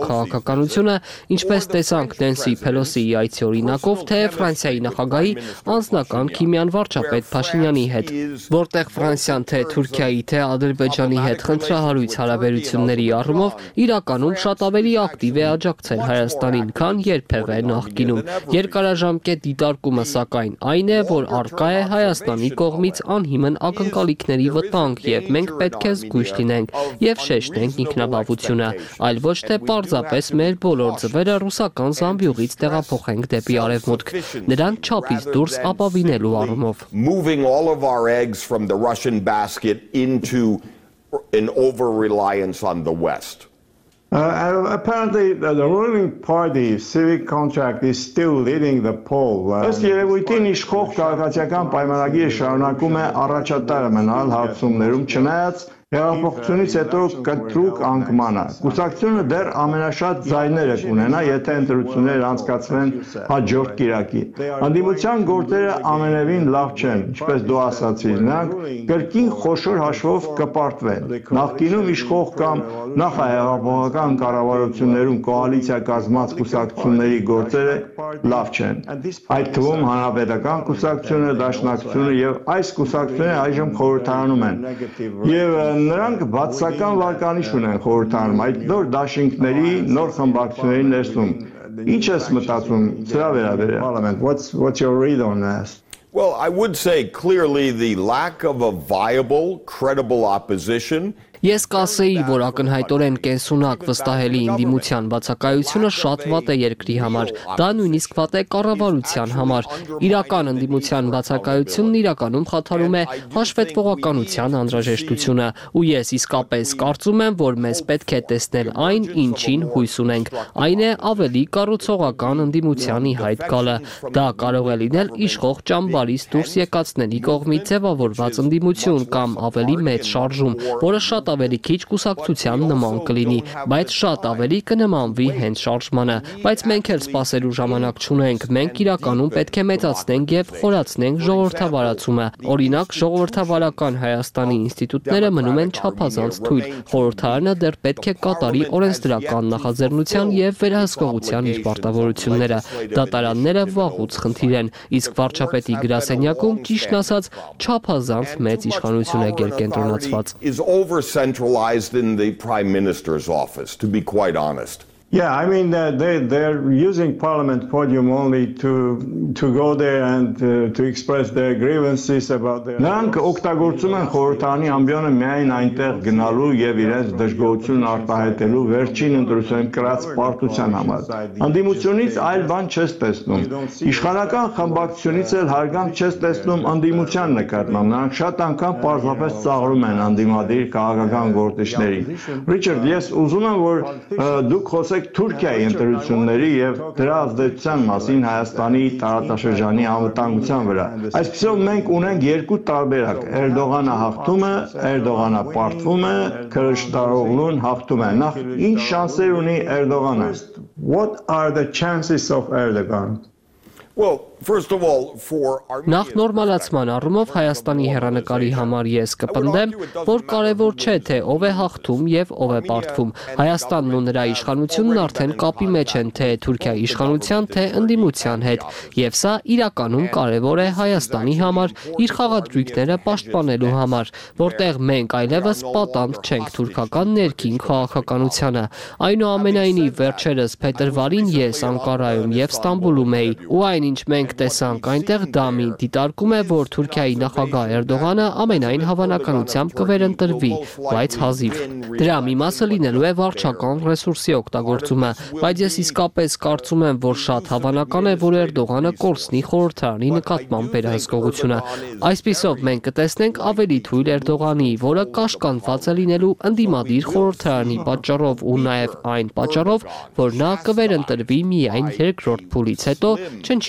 քաղաքականությունը, ինչպես տեսանք Նենսի Փելոսիի այցի օրինակով, թե Ֆրանսիայի նախագահի անձնական քիմիան վարչապետ Փաշինյանի հետ, որտեղ Ֆրանսիան թե Թուրքիայի, թե Ադրբեջանի հետ խնդրահարույց հարաբերությունների առումով իրականում շատ ավելի ակտիվ է աջակցել Հայաստանին, քան երբևէ նախկինում։ Երկարաժամկետ դիտարկումը սակայն այն է, որ առկա է Հայաստանի կողմից անհիմն ակնկալիքների վտանգ, եւ մենք պետք է զգույշ լինենք եւ շեշտենք ինքնաբավությունը, այլ ոչ թե պարզապես մեր բոլոր ձվերը ռուսական զամբյուղից տեղափոխենք դեպի արևմուտք, նրան չափից դուրս ապավինելու առումով։ Moving all of our eggs from the Russian basket into an over-reliance on the West. Uh, apparently, uh, the ruling party, Civic Contract, is still leading the poll. Ըստ երևույթին իշխող քաղաքացիական պայմանագիրը շարունակում է առաջատարը մնալ հարցումներում, չնայած հեղափոխությունից հետո կտրուկ անկմանը։ Կուսակցությունը դեռ ամենաշատ ձայները կունենա, եթե ընտրությունները անցկացվեն հաջորդ կիրակի։ Անդիմության գործերը ամենևին լավ չեն, ինչպես դու ասացիր, նրանք կրկին խոշոր հաշվով կպարտվեն։ Նախկինում իշխող կամ նախահեղափոխական կառավարություններում կոալիցիա կազմած կուսակցությունների գործերը լավ չեն։ Այդ թվում Հանրապետական կուսակցությունը, Դաշնակցությունը եւ այս կուսակցությունները այժմ խորհրդարանում են։ Եվ նրանք բացական վարկանիշ ունեն խորհրդարանում այդ նոր դաշինքների, նոր խմբակցությունների ներսում։ Ինչ ես մտածում սրա վերաբերյալ? What's what's your read on that? Well, I would say clearly the lack of a viable, credible opposition. Ես կասեի, որ ակնհայտորեն կենսունակ վստահելի ինդիմության բացակայությունը շատ վատ է երկրի համար, դա նույնիսկ վատ է կառավարության համար։ Իրական ինդիմության բացակայությունն իրականում խաթարում է հաշվետվողականության անհրաժեշտությունը, ու ես իսկապես կարծում եմ, որ մեզ պետք է տեսնել այն, ինչին հույս ունենք, այն է ավելի կառուցողական ինդիմության ի հայտ գալը։ Դա կարող է լինել իշխող ճամբարից դուրս եկածների կողմից ձևավորված ինդիմություն կամ ավելի մեծ շարժում, որը շատ ավելի քիչ կուսակցության նման կլինի, բայց շատ ավելի կնմանվի հենց շարժմանը, բայց մենք էլ սպասելու ժամանակ չունենք, մենք իրականում պետք է մեծացնենք եւ խորացնենք ժողովրդավարացումը։ Օրինակ, ժողովրդավարական Հայաստանի ինստիտուտները մնում են չափազանց թույլ, խորհրդարանը դեռ պետք է կատարի օրենսդրական նախաձեռնության եւ վերահսկողության իր պարտավորությունները։ Դատարանները վաղուց խնդիր են, իսկ վարչապետի գրասենյակում, ճիշտն ասած, չափազանց մեծ իշխանություն է գերկենտրոնացված։ Centralized in the Prime Minister's office, to be quite honest. Yeah, I mean uh, they they're using Parliament podium only to to go there and uh, to express their grievances about their. Նրանք օգտագործում են խորհրդանի ամբիոնը միայն այնտեղ գնալու եւ իրենց դժգոհությունն արտահայտելու վերջին ընտրության կրած պարտության համար։ Անդիմությունից այլ բան չես տեսնում։ Իշխանական խմբակցությունից էլ հարգանք չես տեսնում անդիմության նկատմամբ։ Նրանք շատ անգամ պարզապես ծաղրում են անդիմադիր քաղաքական գործիչներին։ Ռիչարդ, ես ուզում եմ, որ դուք խոսեք Թուրքիայի ընտրությունների եւ դրա ազդեցության մասին Հայաստանի տարածաշրջանի անվտանգության վրա։ Այսպեսով մենք ունենք երկու տարբերակ. Էրդողանը հաղթում է, Էրդողանը պարտվում է, Քılıçdaroğlu'n հաղթում է։ Նախ ինչ շանսեր ունի Էրդողանը? What are the chances of Erdogan? Well, first of all, for our Նախ նորմալացման առումով Հայաստանի հերանեկարի համար ես կպնդեմ, որ կարևոր չէ թե ով է հաղթում եւ ով է պարտվում։ Հայաստանն ու նրա իշխանությունն արդեն կապի մեջ են թե Թուրքիայի իշխանության, թե ընդդիմության հետ, եւ սա իրականում կարևոր է Հայաստանի համար իր խաղադրույքները պաշտպանելու համար, որտեղ մենք այլևս պատանդ չենք թուրքական ներքին քաղաքականությանը։ Այնուամենայնիվ, վերջերս փետրվարին ես Անկարայում եւ Ստամբուլում էի, ու այնինչ մենք տեսանք այնտեղ դա մի դիտարկում է, որ Թուրքիայի նախագահ Էրդողանը ամենայն հավանականությամբ կվերընտրվի, բայց հազիվ։ Դրա մի մասը լինելու է վարչական ռեսուրսի օգտագործումը, բայց ես իսկապես կարծում եմ, որ շատ հավանական է, որ Էրդողանը կորցնի խորհրդարանի նկատմամբ վերահսկողությունը։ Այսպիսով մենք կտեսնենք ավելի թույլ Էրդողանի, որը կաշկանդված է լինելու ընդդիմադիր խորհրդարանի պատճառով ու նաև այն պատճառով, որ նա կվերընտրվի միայն երկրորդ փուլից հետո, չնչին առավել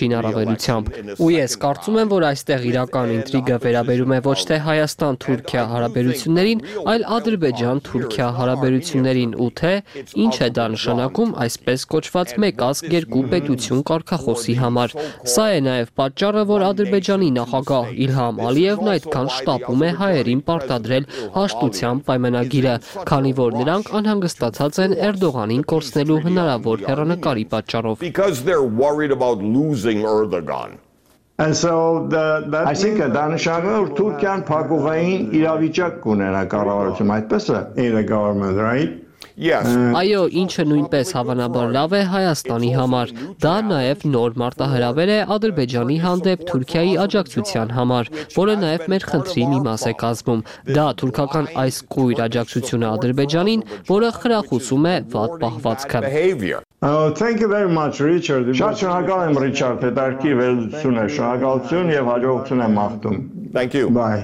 հարաբերությամբ։ Ու ես կարծում եմ, որ այստեղ իրական ինտրիգը վերաբերում է ոչ թե Հայաստան-Թուրքիա հարաբերություններին, այլ Ադրբեջան-Թուրքիա հարաբերություններին ու թե ինչ է դա նշանակում այսպես կոչված մեկ ազգ երկու պետություն կարգախոսի համար։ Սա է նաև պատճառը, որ Ադրբեջանի նախագահ Իլհամ Ալիևն այդքան շտապում է հայերին պարտադրել հաշտության պայմանագիրը, քանի որ նրանք անհանգստացած են Էրդողանին կորցնելու հնարավոր հեռանկարի պատճառով։ Because they're worried about losing Erdogan. And so the that Այսինքն դա նշանակում է որ Թուրքիան փակուղային իրավիճակ կունենա կառավարություն, այդպես է in the government, right? Yes. Այո, ինչը նույնպես հավանաբար լավ է Հայաստանի համար։ Դա նաև նոր մարտահրավեր է Ադրբեջանի հանդեպ Թուրքիայի աջակցության համար, որը նաև մեր խնդրի մի մաս է կազմում։ Դա թուրքական այս կույր աջակցությունը Ադրբեջանին, որը խրախուսում է վատ պահվածքը։ Oh, thank you very much, Richard. Շատ շնորհակալ եմ Richard, հետարքի վերլուծությունը, շնորհակալություն եւ հաջողություն եմ մաղթում։ Thank you. Bye.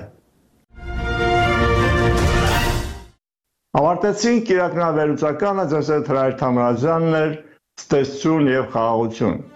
Ավարտեցինք իրականավերուցականը, ձեզ հետ Հրայր Թամրազյանն էր, ստեսություն եւ խաղաղություն։